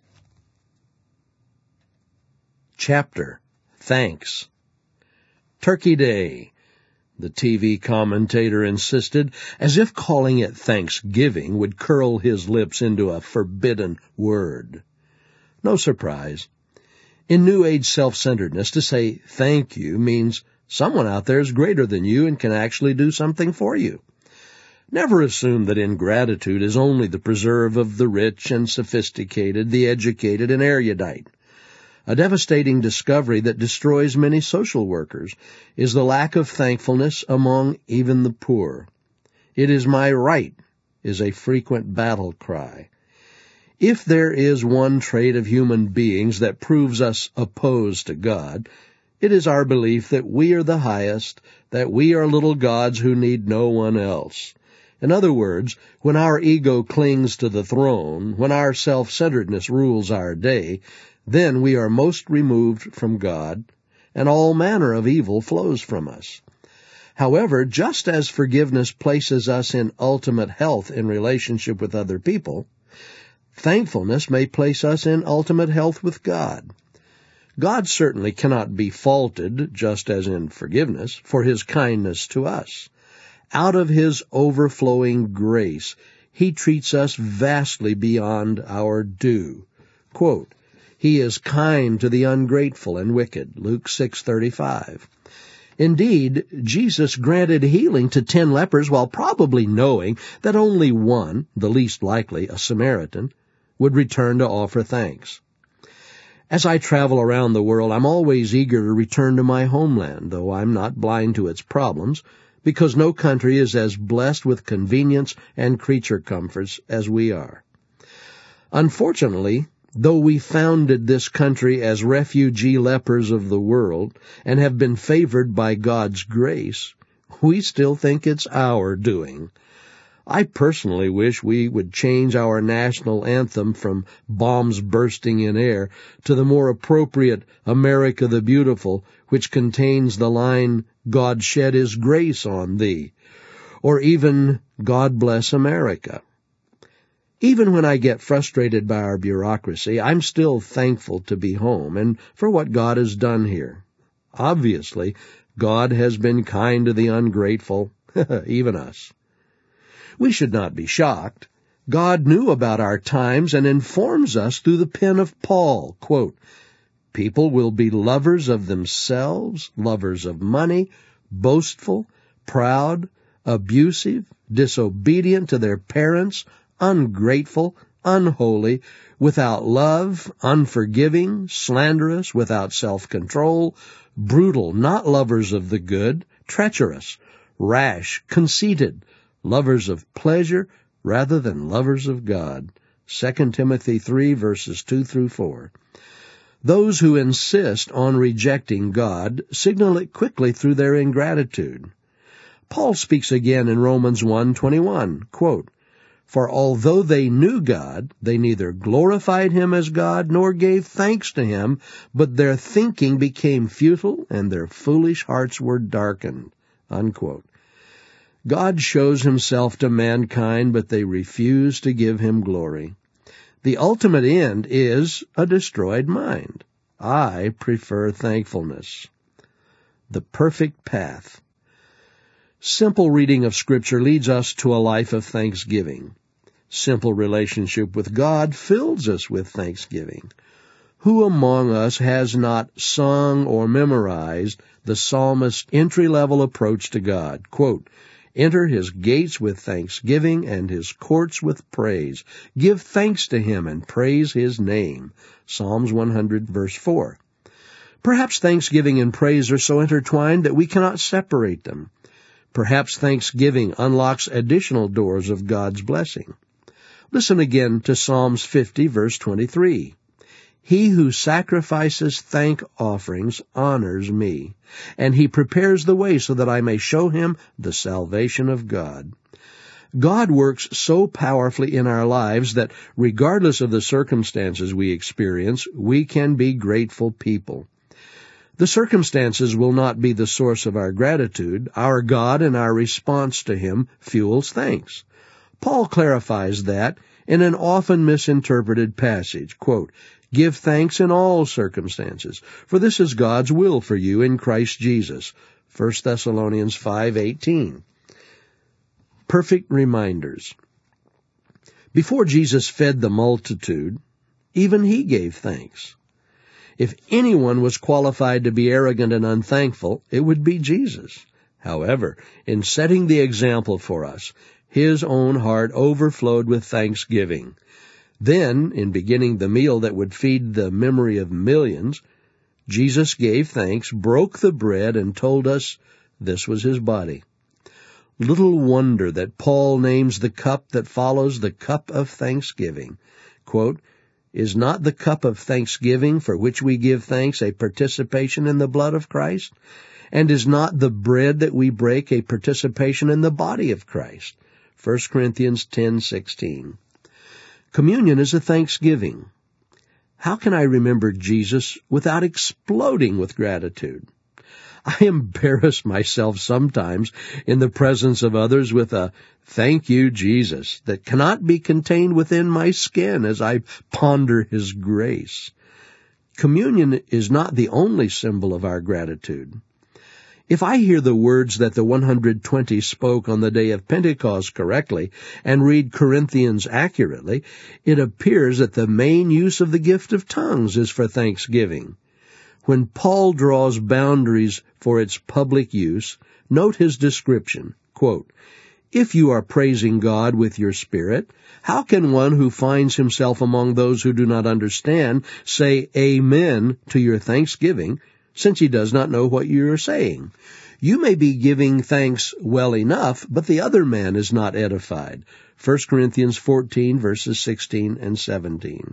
Speaker 1: Chapter: Thanks. Turkey Day, the T V commentator insisted, as if calling it Thanksgiving would curl his lips into a forbidden word. No surprise. In New Age self-centeredness, to say thank you means someone out there is greater than you and can actually do something for you. Never assume that ingratitude is only the preserve of the rich and sophisticated, the educated and erudite. A devastating discovery that destroys many social workers is the lack of thankfulness among even the poor. "It is my right" is a frequent battle cry. If there is one trait of human beings that proves us opposed to God, It is our belief that we are the highest, that we are little gods who need no one else. In other words, when our ego clings to the throne, when our self-centeredness rules our day, then we are most removed from God, and all manner of evil flows from us. However, just as forgiveness places us in ultimate health in relationship with other people, thankfulness may place us in ultimate health with God. God certainly cannot be faulted, just as in forgiveness, for his kindness to us. Out of his overflowing grace, he treats us vastly beyond our due. Quote, "He is kind to the ungrateful and wicked," Luke six thirty-five. Indeed, Jesus granted healing to ten lepers while probably knowing that only one, the least likely, a Samaritan, would return to offer thanks. As I travel around the world, I'm always eager to return to my homeland, though I'm not blind to its problems, because no country is as blessed with convenience and creature comforts as we are. Unfortunately, though we founded this country as refugee lepers of the world and have been favored by God's grace, we still think it's our doing. I personally wish we would change our national anthem from bombs bursting in air to the more appropriate America the Beautiful, which contains the line, "God shed his grace on thee," or even, "God bless America." Even when I get frustrated by our bureaucracy, I'm still thankful to be home and for what God has done here. Obviously, God has been kind to the ungrateful, even us. We should not be shocked. God knew about our times and informs us through the pen of Paul. Quote, "People will be lovers of themselves, lovers of money, boastful, proud, abusive, disobedient to their parents, ungrateful, unholy, without love, unforgiving, slanderous, without self-control, brutal, not lovers of the good, treacherous, rash, conceited, lovers of pleasure rather than lovers of God." Second Timothy three, verses two through four. Those who insist on rejecting God signal it quickly through their ingratitude. Paul speaks again in Romans one twenty-one, quote, "For although they knew God, they neither glorified him as God nor gave thanks to him, but their thinking became futile and their foolish hearts were darkened." Unquote. God shows himself to mankind, but they refuse to give him glory. The ultimate end is a destroyed mind. I prefer thankfulness. The perfect path. Simple reading of Scripture leads us to a life of thanksgiving. Simple relationship with God fills us with thanksgiving. Who among us has not sung or memorized the psalmist's entry-level approach to God? Quote, "Enter his gates with thanksgiving and his courts with praise. Give thanks to him and praise his name." Psalms one hundred, verse four. Perhaps thanksgiving and praise are so intertwined that we cannot separate them. Perhaps thanksgiving unlocks additional doors of God's blessing. Listen again to Psalms fifty, verse twenty-three. "He who sacrifices thank offerings honors me, and he prepares the way so that I may show him the salvation of God." God works so powerfully in our lives that regardless of the circumstances we experience, we can be grateful people. The circumstances will not be the source of our gratitude. Our God and our response to him fuels thanks. Paul clarifies that in an often misinterpreted passage, quote, "Give thanks in all circumstances, for this is God's will for you in Christ Jesus." First Thessalonians five eighteen. Perfect reminders. Before Jesus fed the multitude, even he gave thanks. If anyone was qualified to be arrogant and unthankful, it would be Jesus. However, in setting the example for us, his own heart overflowed with thanksgiving. Then, in beginning the meal that would feed the memory of millions, Jesus gave thanks, broke the bread, and told us this was his body. Little wonder that Paul names the cup that follows the cup of thanksgiving. Quote, Is not the cup of thanksgiving for which we give thanks a participation in the blood of Christ? And is not the bread that we break a participation in the body of Christ? First Corinthians ten sixteen. Communion is a thanksgiving. How can I remember Jesus without exploding with gratitude? I embarrass myself sometimes in the presence of others with a "Thank you, Jesus," that cannot be contained within my skin as I ponder His grace. Communion is not the only symbol of our gratitude. If I hear the words that the one hundred twenty spoke on the day of Pentecost correctly and read Corinthians accurately, it appears that the main use of the gift of tongues is for thanksgiving. When Paul draws boundaries for its public use, note his description, quote, "If you are praising God with your spirit, how can one who finds himself among those who do not understand say amen to your thanksgiving, since he does not know what you are saying? You may be giving thanks well enough, but the other man is not edified." First Corinthians fourteen, verses sixteen and seventeen.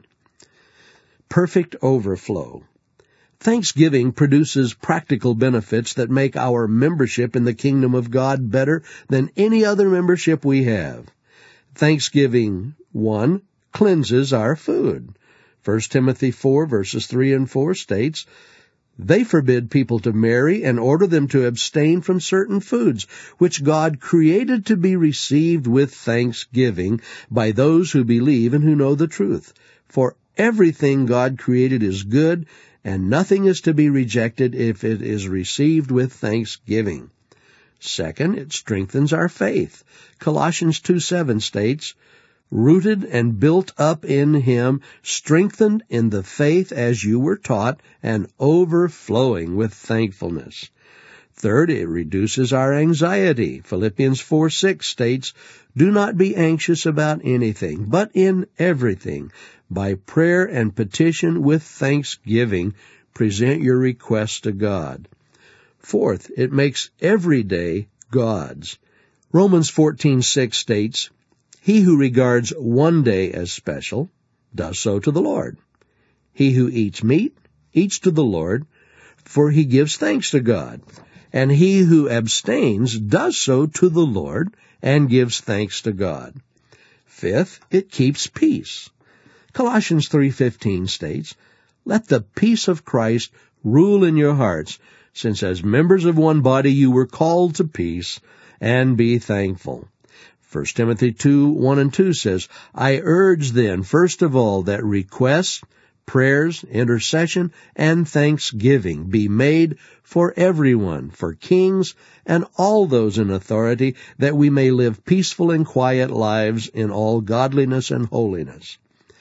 Speaker 1: Perfect overflow. Thanksgiving produces practical benefits that make our membership in the kingdom of God better than any other membership we have. Thanksgiving, one, cleanses our food. First Timothy four, verses three and four states, "They forbid people to marry and order them to abstain from certain foods, which God created to be received with thanksgiving by those who believe and who know the truth. For everything God created is good, and nothing is to be rejected if it is received with thanksgiving." Second, it strengthens our faith. Colossians two seven states, "Rooted and built up in Him, strengthened in the faith as you were taught, and overflowing with thankfulness." Third, it reduces our anxiety. Philippians four six states, "Do not be anxious about anything, but in everything, by prayer and petition with thanksgiving, present your requests to God." Fourth, it makes every day God's. Romans fourteen six states, "He who regards one day as special does so to the Lord. He who eats meat eats to the Lord, for he gives thanks to God. And he who abstains does so to the Lord and gives thanks to God." Fifth, it keeps peace. Colossians three fifteen states, "Let the peace of Christ rule in your hearts, since as members of one body you were called to peace, and be thankful." First Timothy two one and two says, "I urge then, first of all, that requests, prayers, intercession, and thanksgiving be made for everyone, for kings and all those in authority, that we may live peaceful and quiet lives in all godliness and holiness."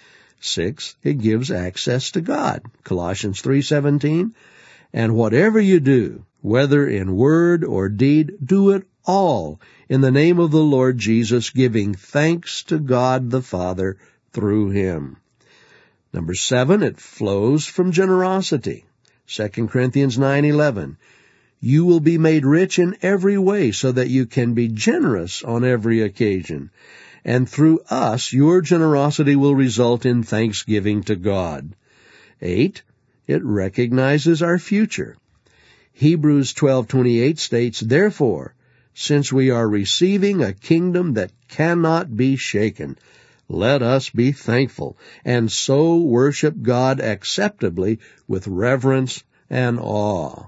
Speaker 1: Six, it gives access to God. Colossians three seventeen, "And whatever you do, whether in word or deed, do it all in the name of the Lord Jesus, giving thanks to God the Father through Him." Number seven, it flows from generosity. Second Corinthians nine eleven, "You will be made rich in every way so that you can be generous on every occasion. And through us, your generosity will result in thanksgiving to God." Eight, it recognizes our future. Hebrews twelve twenty-eight states, "Therefore, since we are receiving a kingdom that cannot be shaken, let us be thankful, and so worship God acceptably with reverence and awe."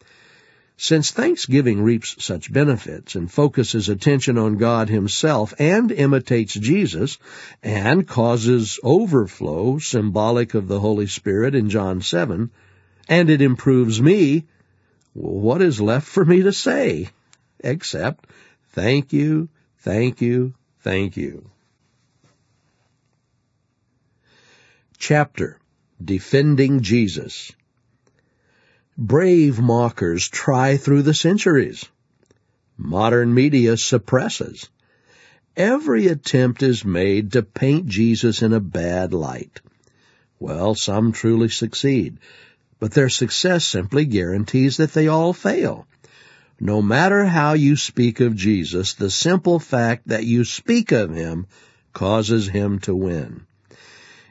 Speaker 1: Since thanksgiving reaps such benefits and focuses attention on God Himself and imitates Jesus and causes overflow, symbolic of the Holy Spirit in John seven, and it improves me, what is left for me to say except thank you, thank you, thank you. Chapter: Defending Jesus. Brave mockers try through the centuries. Modern media suppresses. Every attempt is made to paint Jesus in a bad light. Well, some truly succeed, but their success simply guarantees that they all fail. No matter how you speak of Jesus, the simple fact that you speak of Him causes Him to win.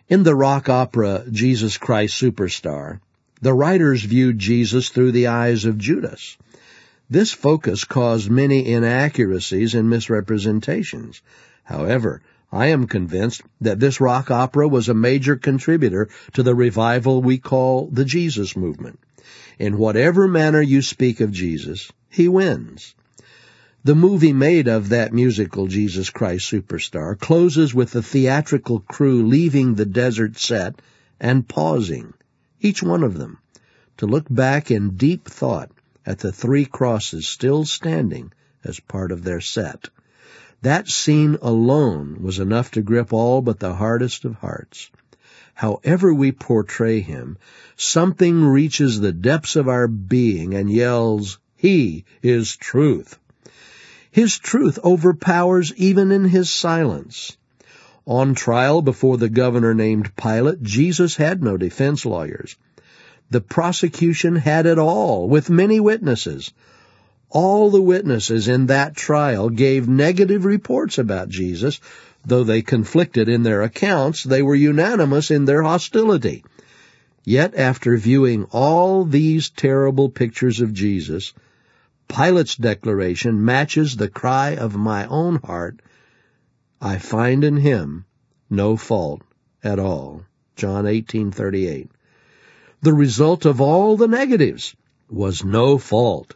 Speaker 1: In the rock opera Jesus Christ Superstar, the writers viewed Jesus through the eyes of Judas. This focus caused many inaccuracies and misrepresentations. However, I am convinced that this rock opera was a major contributor to the revival we call the Jesus movement. In whatever manner you speak of Jesus, he wins. The movie made of that musical Jesus Christ Superstar closes with the theatrical crew leaving the desert set and pausing, each one of them, to look back in deep thought at the three crosses still standing as part of their set. That scene alone was enough to grip all but the hardest of hearts. However we portray him, something reaches the depths of our being and yells, "He is truth." His truth overpowers even in his silence. On trial before the governor named Pilate, Jesus had no defense lawyers. The prosecution had it all, with many witnesses. All the witnesses in that trial gave negative reports about Jesus. Though they conflicted in their accounts, they were unanimous in their hostility. Yet after viewing all these terrible pictures of Jesus, Pilate's declaration matches the cry of my own heart, "I find in him no fault at all." John eighteen thirty-eight. The result of all the negatives was no fault.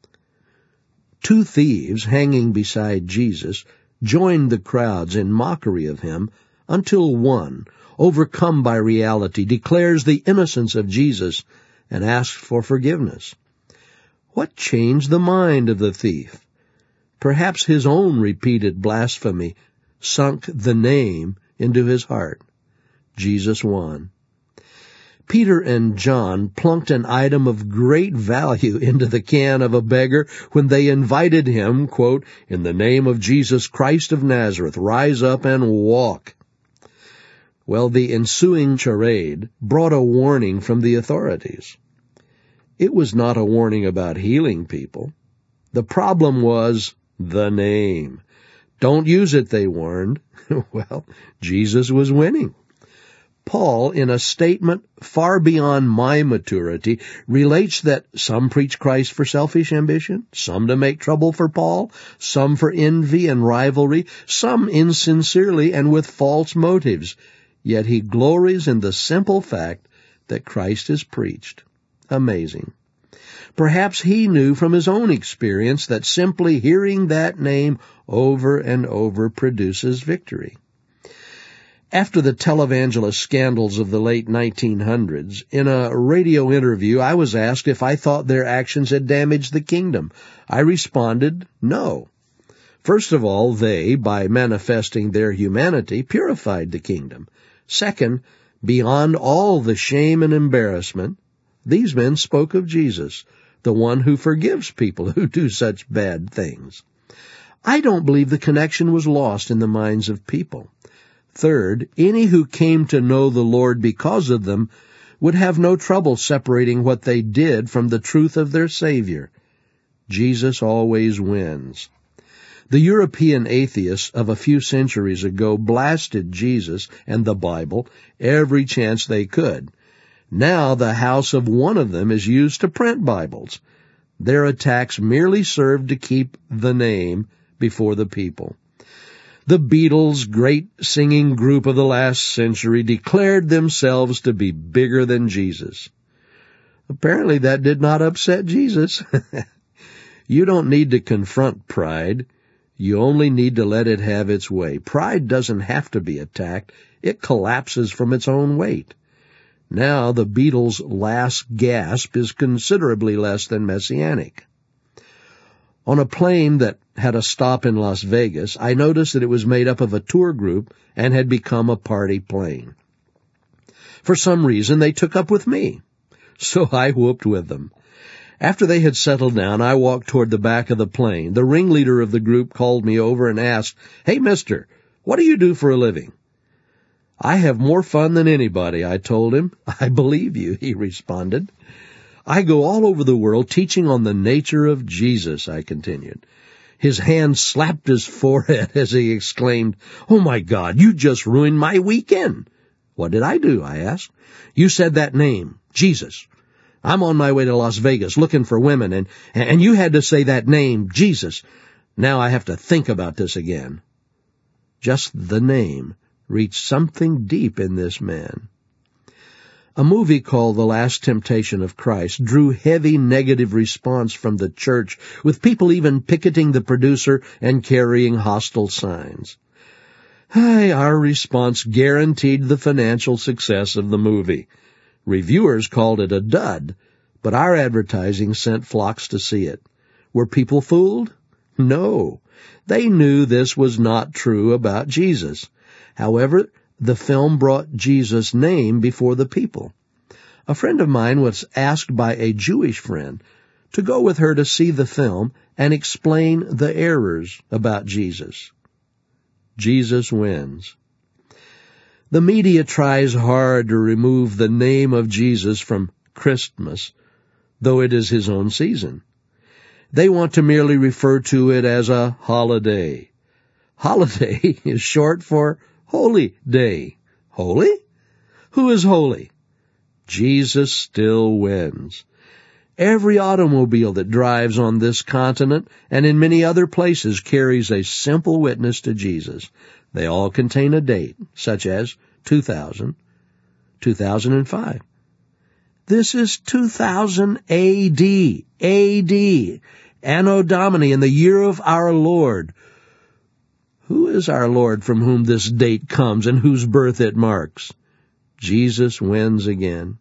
Speaker 1: Two thieves hanging beside Jesus joined the crowds in mockery of him until one, overcome by reality, declares the innocence of Jesus and asks for forgiveness. What changed the mind of the thief? Perhaps his own repeated blasphemy sunk the name into his heart. Jesus won. Peter and John plunked an item of great value into the can of a beggar when they invited him, quote, "In the name of Jesus Christ of Nazareth, rise up and walk." Well, the ensuing charade brought a warning from the authorities. It was not a warning about healing people. The problem was the name. Don't use it, they warned. Well, Jesus was winning. Paul, in a statement far beyond my maturity, relates that some preach Christ for selfish ambition, some to make trouble for Paul, some for envy and rivalry, some insincerely and with false motives. Yet he glories in the simple fact that Christ is preached. Amazing. Perhaps he knew from his own experience that simply hearing that name over and over produces victory. After the televangelist scandals of the late nineteen hundreds, in a radio interview, I was asked if I thought their actions had damaged the kingdom. I responded, no. First of all, they, by manifesting their humanity, purified the kingdom. Second, beyond all the shame and embarrassment, these men spoke of Jesus, the one who forgives people who do such bad things. I don't believe the connection was lost in the minds of people. Third, any who came to know the Lord because of them would have no trouble separating what they did from the truth of their Savior. Jesus always wins. The European atheists of a few centuries ago blasted Jesus and the Bible every chance they could. Now the house of one of them is used to print Bibles. Their attacks merely serve to keep the name before the people. The Beatles, great singing group of the last century, declared themselves to be bigger than Jesus. Apparently that did not upset Jesus. You don't need to confront pride. You only need to let it have its way. Pride doesn't have to be attacked. It collapses from its own weight. Now the Beatles' last gasp is considerably less than messianic. On a plane that had a stop in Las Vegas, I noticed that it was made up of a tour group and had become a party plane. For some reason, they took up with me, so I whooped with them. After they had settled down, I walked toward the back of the plane. The ringleader of the group called me over and asked, "Hey, mister, what do you do for a living?" "I have more fun than anybody," I told him. "I believe you," he responded. "I go all over the world teaching on the nature of Jesus," I continued. His hand slapped his forehead as he exclaimed, "Oh, my God, you just ruined my weekend." "What did I do?" I asked. "You said that name, Jesus. I'm on my way to Las Vegas looking for women, and, and you had to say that name, Jesus. Now I have to think about this again." Just the name reached something deep in this man. A movie called The Last Temptation of Christ drew heavy negative response from the church, with people even picketing the producer and carrying hostile signs. Hey, our response guaranteed the financial success of the movie. Reviewers called it a dud, but our advertising sent flocks to see it. Were people fooled? No. They knew this was not true about Jesus. However, the film brought Jesus' name before the people. A friend of mine was asked by a Jewish friend to go with her to see the film and explain the errors about Jesus. Jesus wins. The media tries hard to remove the name of Jesus from Christmas, though it is his own season. They want to merely refer to it as a holiday. Holiday is short for Holy Day. Holy? Who is holy? Jesus still wins. Every automobile that drives on this continent and in many other places carries a simple witness to Jesus. They all contain a date, such as two thousand, two thousand five. This is two thousand A D, A D, Anno Domini, in the year of our Lord. Who is our Lord from whom this date comes and whose birth it marks? Jesus wins again.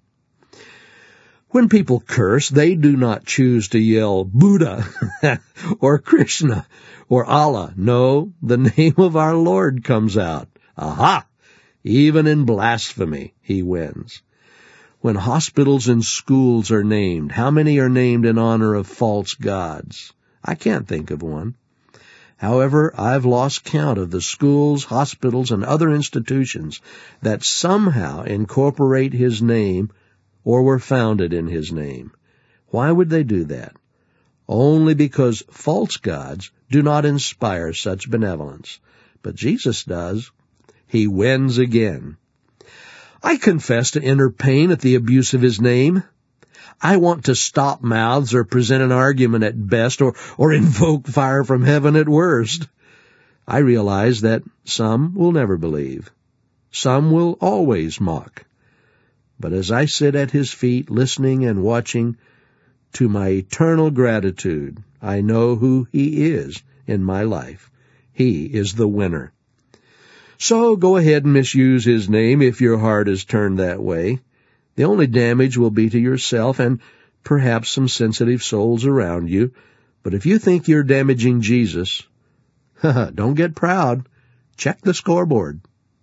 Speaker 1: When people curse, they do not choose to yell Buddha or Krishna or Allah. No, the name of our Lord comes out. Aha! Even in blasphemy, he wins. When hospitals and schools are named, how many are named in honor of false gods? I can't think of one. However, I've lost count of the schools, hospitals, and other institutions that somehow incorporate his name or were founded in his name. Why would they do that? Only because false gods do not inspire such benevolence. But Jesus does. He wins again. I confess to inner pain at the abuse of his name. I want to stop mouths or present an argument at best, or, or invoke fire from heaven at worst. I realize that some will never believe. Some will always mock. But as I sit at his feet, listening and watching, to my eternal gratitude, I know who he is in my life. He is the winner. So go ahead and misuse his name if your heart is turned that way. The only damage will be to yourself and perhaps some sensitive souls around you. But if you think you're damaging Jesus, don't get proud. Check the scoreboard.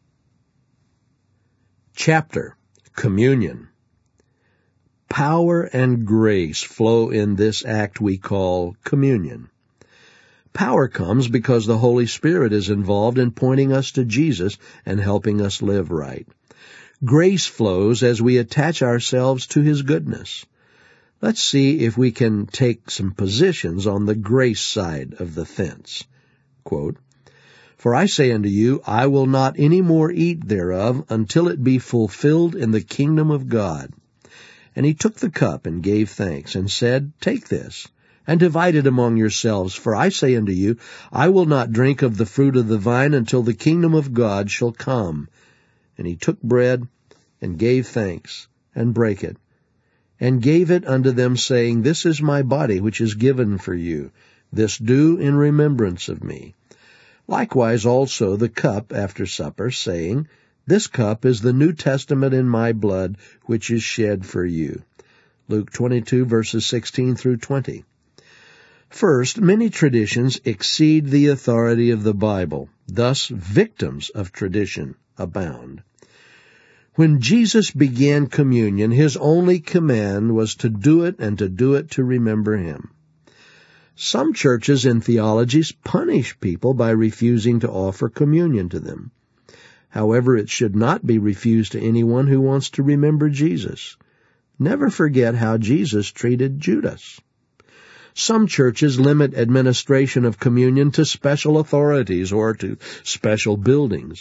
Speaker 1: Chapter: Communion. Power and grace flow in this act we call communion. Power comes because the Holy Spirit is involved in pointing us to Jesus and helping us live right. Grace flows as we attach ourselves to his goodness. Let's see if we can take some positions on the grace side of the fence. Quote, "For I say unto you, I will not any more eat thereof until it be fulfilled in the kingdom of God. And he took the cup and gave thanks, and said, Take this, and divide it among yourselves. For I say unto you, I will not drink of the fruit of the vine until the kingdom of God shall come. And he took bread, and gave thanks, and brake it, and gave it unto them, saying, This is my body, which is given for you. This do in remembrance of me. Likewise also the cup after supper, saying, This cup is the New Testament in my blood, which is shed for you." Luke twenty-two, verses sixteen through twenty. First, many traditions exceed the authority of the Bible. Thus, victims of tradition abound. When Jesus began communion, his only command was to do it and to do it to remember him. Some churches and theologies punish people by refusing to offer communion to them. However, it should not be refused to anyone who wants to remember Jesus. Never forget how Jesus treated Judas. Some churches limit administration of communion to special authorities or to special buildings.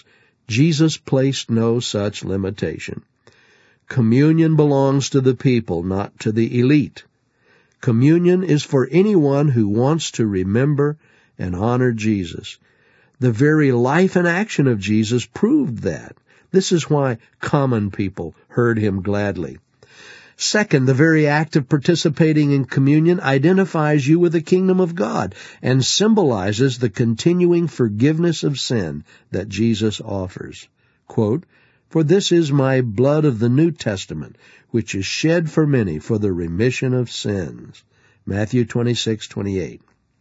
Speaker 1: Jesus placed no such limitation. Communion belongs to the people, not to the elite. Communion is for anyone who wants to remember and honor Jesus. The very life and action of Jesus proved that. This is why common people heard him gladly. Second, the very act of participating in communion identifies you with the kingdom of God and symbolizes the continuing forgiveness of sin that Jesus offers. Quote, "For this is my blood of the New Testament, which is shed for many for the remission of sins." Matthew twenty-six twenty-eight.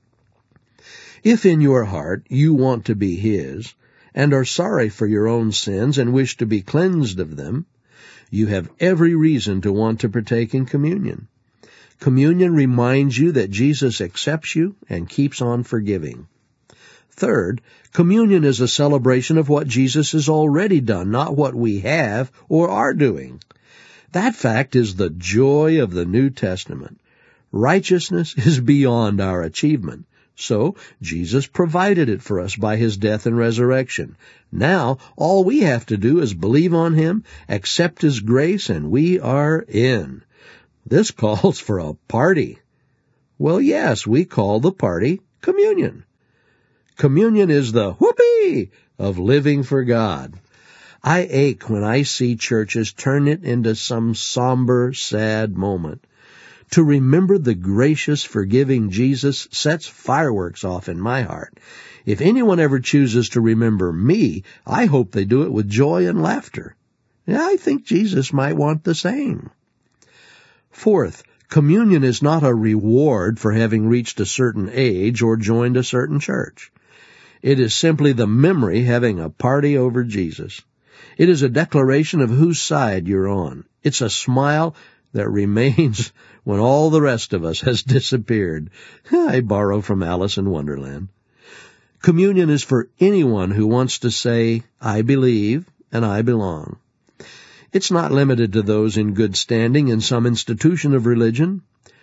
Speaker 1: If in your heart you want to be his, and are sorry for your own sins and wish to be cleansed of them, you have every reason to want to partake in communion. Communion reminds you that Jesus accepts you and keeps on forgiving. Third, communion is a celebration of what Jesus has already done, not what we have or are doing. That fact is the joy of the New Testament. Righteousness is beyond our achievement. So, Jesus provided it for us by his death and resurrection. Now, all we have to do is believe on him, accept his grace, and we are in. This calls for a party. Well, yes, we call the party communion. Communion is the whoopee of living for God. I ache when I see churches turn it into some somber, sad moment. To remember the gracious, forgiving Jesus sets fireworks off in my heart. If anyone ever chooses to remember me, I hope they do it with joy and laughter. Yeah, I think Jesus might want the same. Fourth, communion is not a reward for having reached a certain age or joined a certain church. It is simply the memory having a party over Jesus. It is a declaration of whose side you're on. It's a smile that remains when all the rest of us has disappeared. I borrow from Alice in Wonderland. Communion is for anyone who wants to say, I believe and I belong. It's not limited to those in good standing in some institution of religion.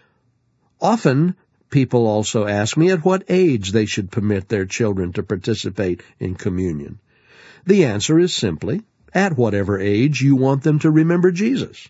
Speaker 1: Often, people also ask me at what age they should permit their children to participate in communion. The answer is simply, at whatever age you want them to remember Jesus.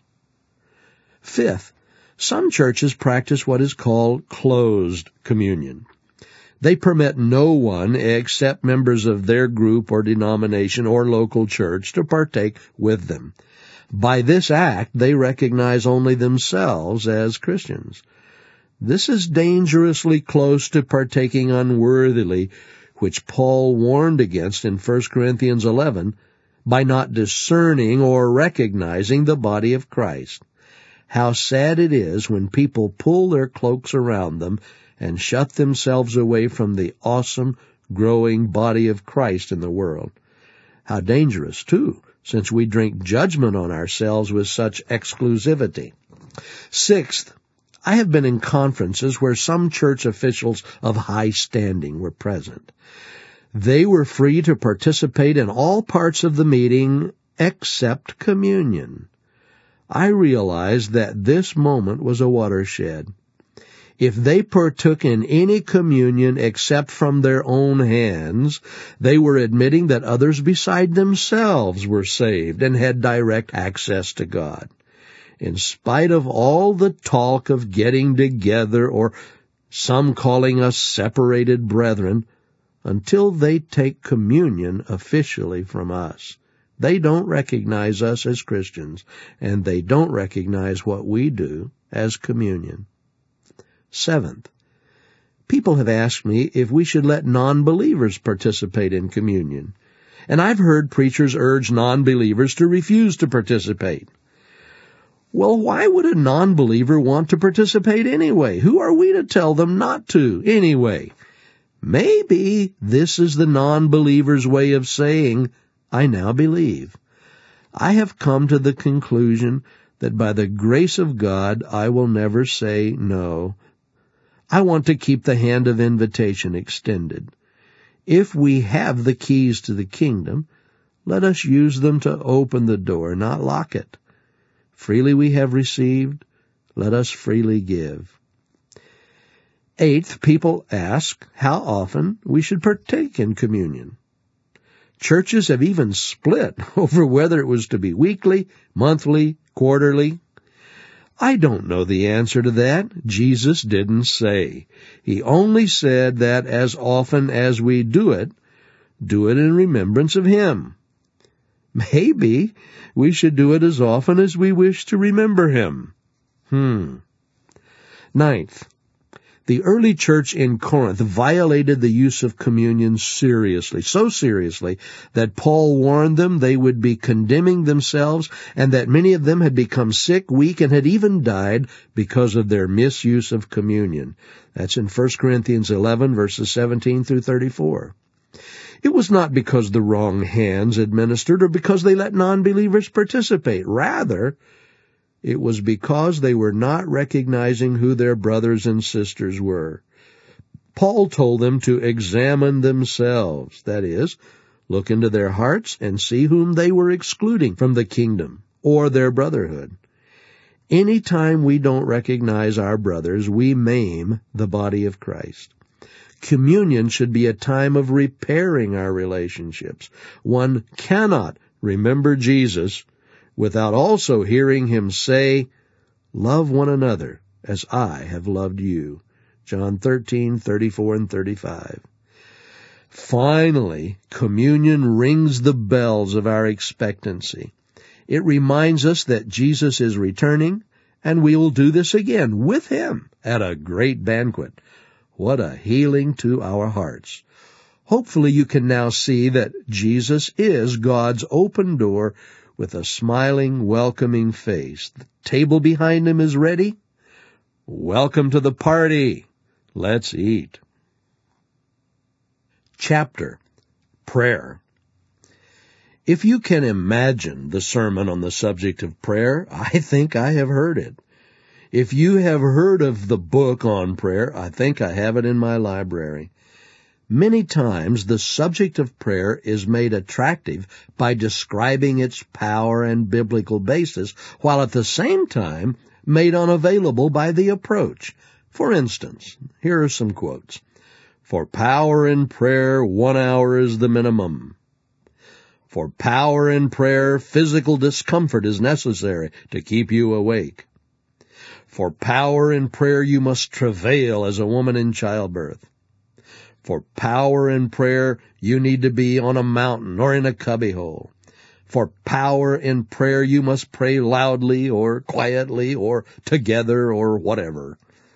Speaker 1: Fifth, some churches practice what is called closed communion. They permit no one except members of their group or denomination or local church to partake with them. By this act, they recognize only themselves as Christians. This is dangerously close to partaking unworthily, which Paul warned against in First Corinthians eleven, by not discerning or recognizing the body of Christ. How sad it is when people pull their cloaks around them and shut themselves away from the awesome, growing body of Christ in the world. How dangerous, too, since we drink judgment on ourselves with such exclusivity. Sixth, I have been in conferences where some church officials of high standing were present. They were free to participate in all parts of the meeting except communion. I realized that this moment was a watershed. If they partook in any communion except from their own hands, they were admitting that others beside themselves were saved and had direct access to God. In spite of all the talk of getting together or some calling us separated brethren, until they take communion officially from us, they don't recognize us as Christians, and they don't recognize what we do as communion. Seventh, people have asked me if we should let non-believers participate in communion, and I've heard preachers urge non-believers to refuse to participate. Well, why would a non-believer want to participate anyway? Who are we to tell them not to anyway? Maybe this is the non-believer's way of saying, I now believe. I have come to the conclusion that by the grace of God, I will never say no. I want to keep the hand of invitation extended. If we have the keys to the kingdom, let us use them to open the door, not lock it. Freely we have received, let us freely give. Eighth, people ask how often we should partake in communion. Churches have even split over whether it was to be weekly, monthly, quarterly. I don't know the answer to that. Jesus didn't say. He only said that as often as we do it, do it in remembrance of Him. Maybe we should do it as often as we wish to remember Him. Hmm. Ninth, the early church in Corinth violated the use of communion seriously, so seriously that Paul warned them they would be condemning themselves and that many of them had become sick, weak, and had even died because of their misuse of communion. That's in First Corinthians eleven, verses seventeen through thirty-four. It was not because the wrong hands administered or because they let non-believers participate. Rather, it was because they were not recognizing who their brothers and sisters were. Paul told them to examine themselves, that is, look into their hearts and see whom they were excluding from the kingdom or their brotherhood. Any time we don't recognize our brothers, we maim the body of Christ. Communion should be a time of repairing our relationships. One cannot remember Jesus without also hearing Him say, "Love one another as I have loved you." John thirteen, thirty-four and thirty-five. Finally, communion rings the bells of our expectancy. It reminds us that Jesus is returning, and we will do this again with Him at a great banquet. What a healing to our hearts. Hopefully you can now see that Jesus is God's open door with a smiling, welcoming face. The table behind Him is ready. Welcome to the party. Let's eat. Chapter: Prayer. If you can imagine the sermon on the subject of prayer, I think I have heard it. If you have heard of the book on prayer, I think I have it in my library. Many times the subject of prayer is made attractive by describing its power and biblical basis, while at the same time made unavailable by the approach. For instance, here are some quotes. For power in prayer, one hour is the minimum. For power in prayer, physical discomfort is necessary to keep you awake. For power in prayer, you must travail as a woman in childbirth. For power in prayer, you need to be on a mountain or in a cubbyhole. For power in prayer, you must pray loudly or quietly or together or whatever.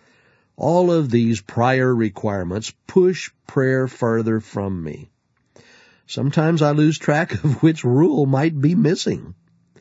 Speaker 1: All of these prior requirements push prayer further from me. Sometimes I lose track of which rule might be missing.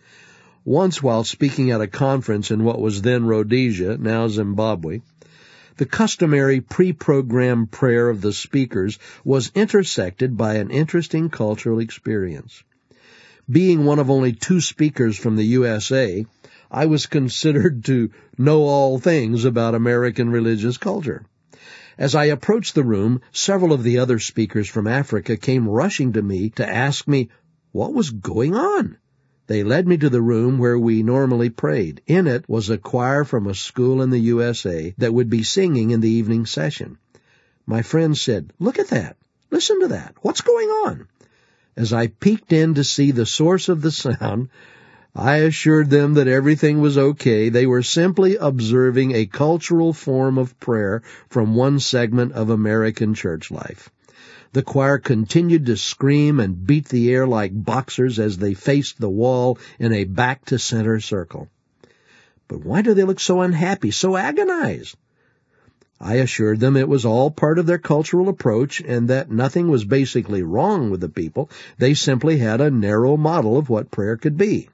Speaker 1: Once, while speaking at a conference in what was then Rhodesia, now Zimbabwe, the customary pre-programmed prayer of the speakers was intersected by an interesting cultural experience. Being one of only two speakers from the U S A, I was considered to know all things about American religious culture. As I approached the room, several of the other speakers from Africa came rushing to me to ask me what was going on. They led me to the room where we normally prayed. In it was a choir from a school in the U S A that would be singing in the evening session. My friend said, "Look at that. Listen to that. What's going on?" As I peeked in to see the source of the sound, I assured them that everything was okay. They were simply observing a cultural form of prayer from one segment of American church life. The choir continued to scream and beat the air like boxers as they faced the wall in a back-to-center circle. But why do they look so unhappy, so agonized? I assured them it was all part of their cultural approach and that nothing was basically wrong with the people. They simply had a narrow model of what prayer could be.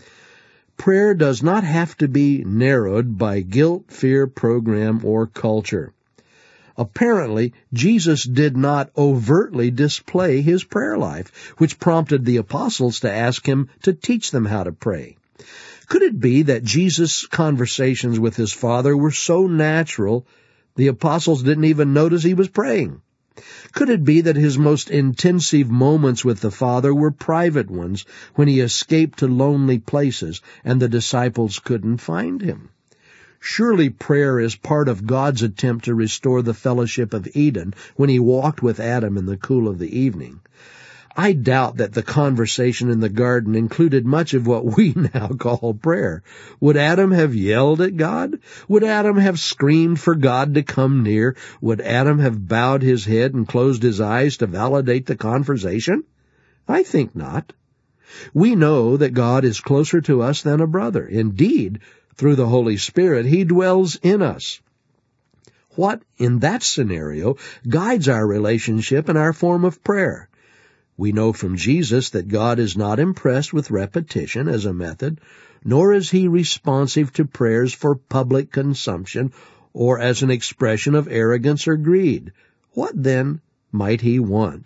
Speaker 1: Prayer does not have to be narrowed by guilt, fear, program, or culture. Apparently, Jesus did not overtly display His prayer life, which prompted the apostles to ask Him to teach them how to pray. Could it be that Jesus' conversations with His Father were so natural, the apostles didn't even notice He was praying? Could it be that His most intensive moments with the Father were private ones, when He escaped to lonely places and the disciples couldn't find Him? Surely prayer is part of God's attempt to restore the fellowship of Eden when He walked with Adam in the cool of the evening. I doubt that the conversation in the garden included much of what we now call prayer. Would Adam have yelled at God? Would Adam have screamed for God to come near? Would Adam have bowed his head and closed his eyes to validate the conversation? I think not. We know that God is closer to us than a brother. Indeed, through the Holy Spirit, He dwells in us. What, in that scenario, guides our relationship and our form of prayer? We know from Jesus that God is not impressed with repetition as a method, nor is He responsive to prayers for public consumption or as an expression of arrogance or greed. What, then, might He want?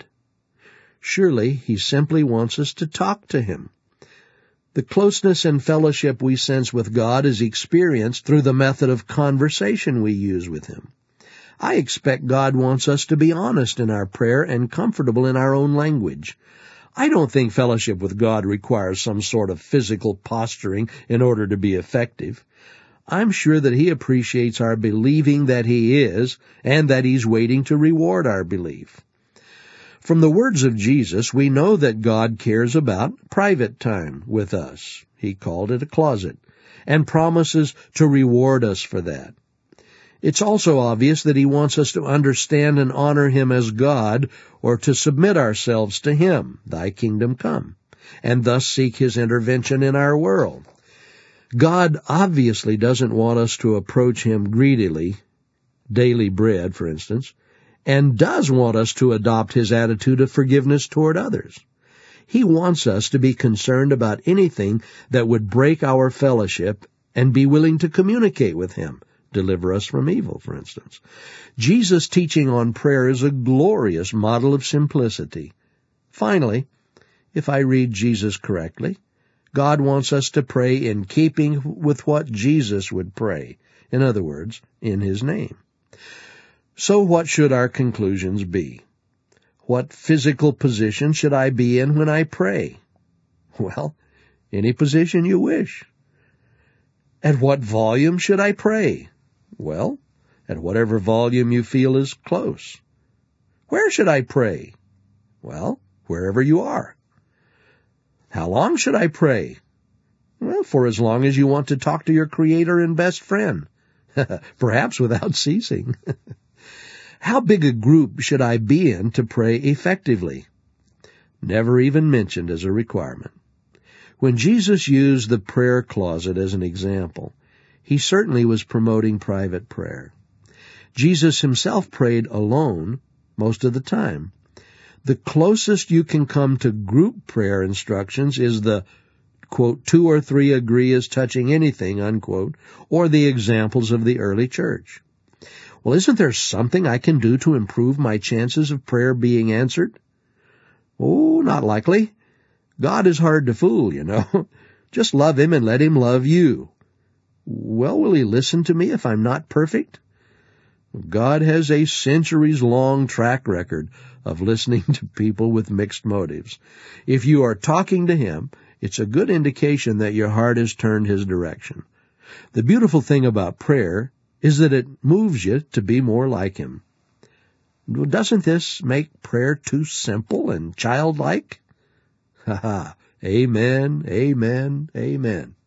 Speaker 1: Surely He simply wants us to talk to Him. The closeness and fellowship we sense with God is experienced through the method of conversation we use with Him. I expect God wants us to be honest in our prayer and comfortable in our own language. I don't think fellowship with God requires some sort of physical posturing in order to be effective. I'm sure that He appreciates our believing that He is, and that He's waiting to reward our belief. From the words of Jesus, we know that God cares about private time with us. He called it a closet, and promises to reward us for that. It's also obvious that He wants us to understand and honor Him as God, or to submit ourselves to Him, Thy kingdom come, and thus seek His intervention in our world. God obviously doesn't want us to approach Him greedily, daily bread, for instance, and does want us to adopt His attitude of forgiveness toward others. He wants us to be concerned about anything that would break our fellowship and be willing to communicate with Him. Deliver us from evil, for instance. Jesus' teaching on prayer is a glorious model of simplicity. Finally, if I read Jesus correctly, God wants us to pray in keeping with what Jesus would pray. In other words, in His name. So what should our conclusions be? What physical position should I be in when I pray? Well, any position you wish. At what volume should I pray? Well, at whatever volume you feel is close. Where should I pray? Well, wherever you are. How long should I pray? Well, for as long as you want to talk to your Creator and best friend, perhaps without ceasing. How big a group should I be in to pray effectively? Never even mentioned as a requirement. When Jesus used the prayer closet as an example, He certainly was promoting private prayer. Jesus Himself prayed alone most of the time. The closest you can come to group prayer instructions is the, quote, two or three agree as touching anything, unquote, or the examples of the early church. Well, isn't there something I can do to improve my chances of prayer being answered? Oh, not likely. God is hard to fool, you know. Just love Him and let Him love you. Well, will He listen to me if I'm not perfect? God has a centuries-long track record of listening to people with mixed motives. If you are talking to Him, it's a good indication that your heart has turned His direction. The beautiful thing about prayer is that it moves you to be more like Him. Doesn't this make prayer too simple and childlike? Ha ha. Amen, amen, amen.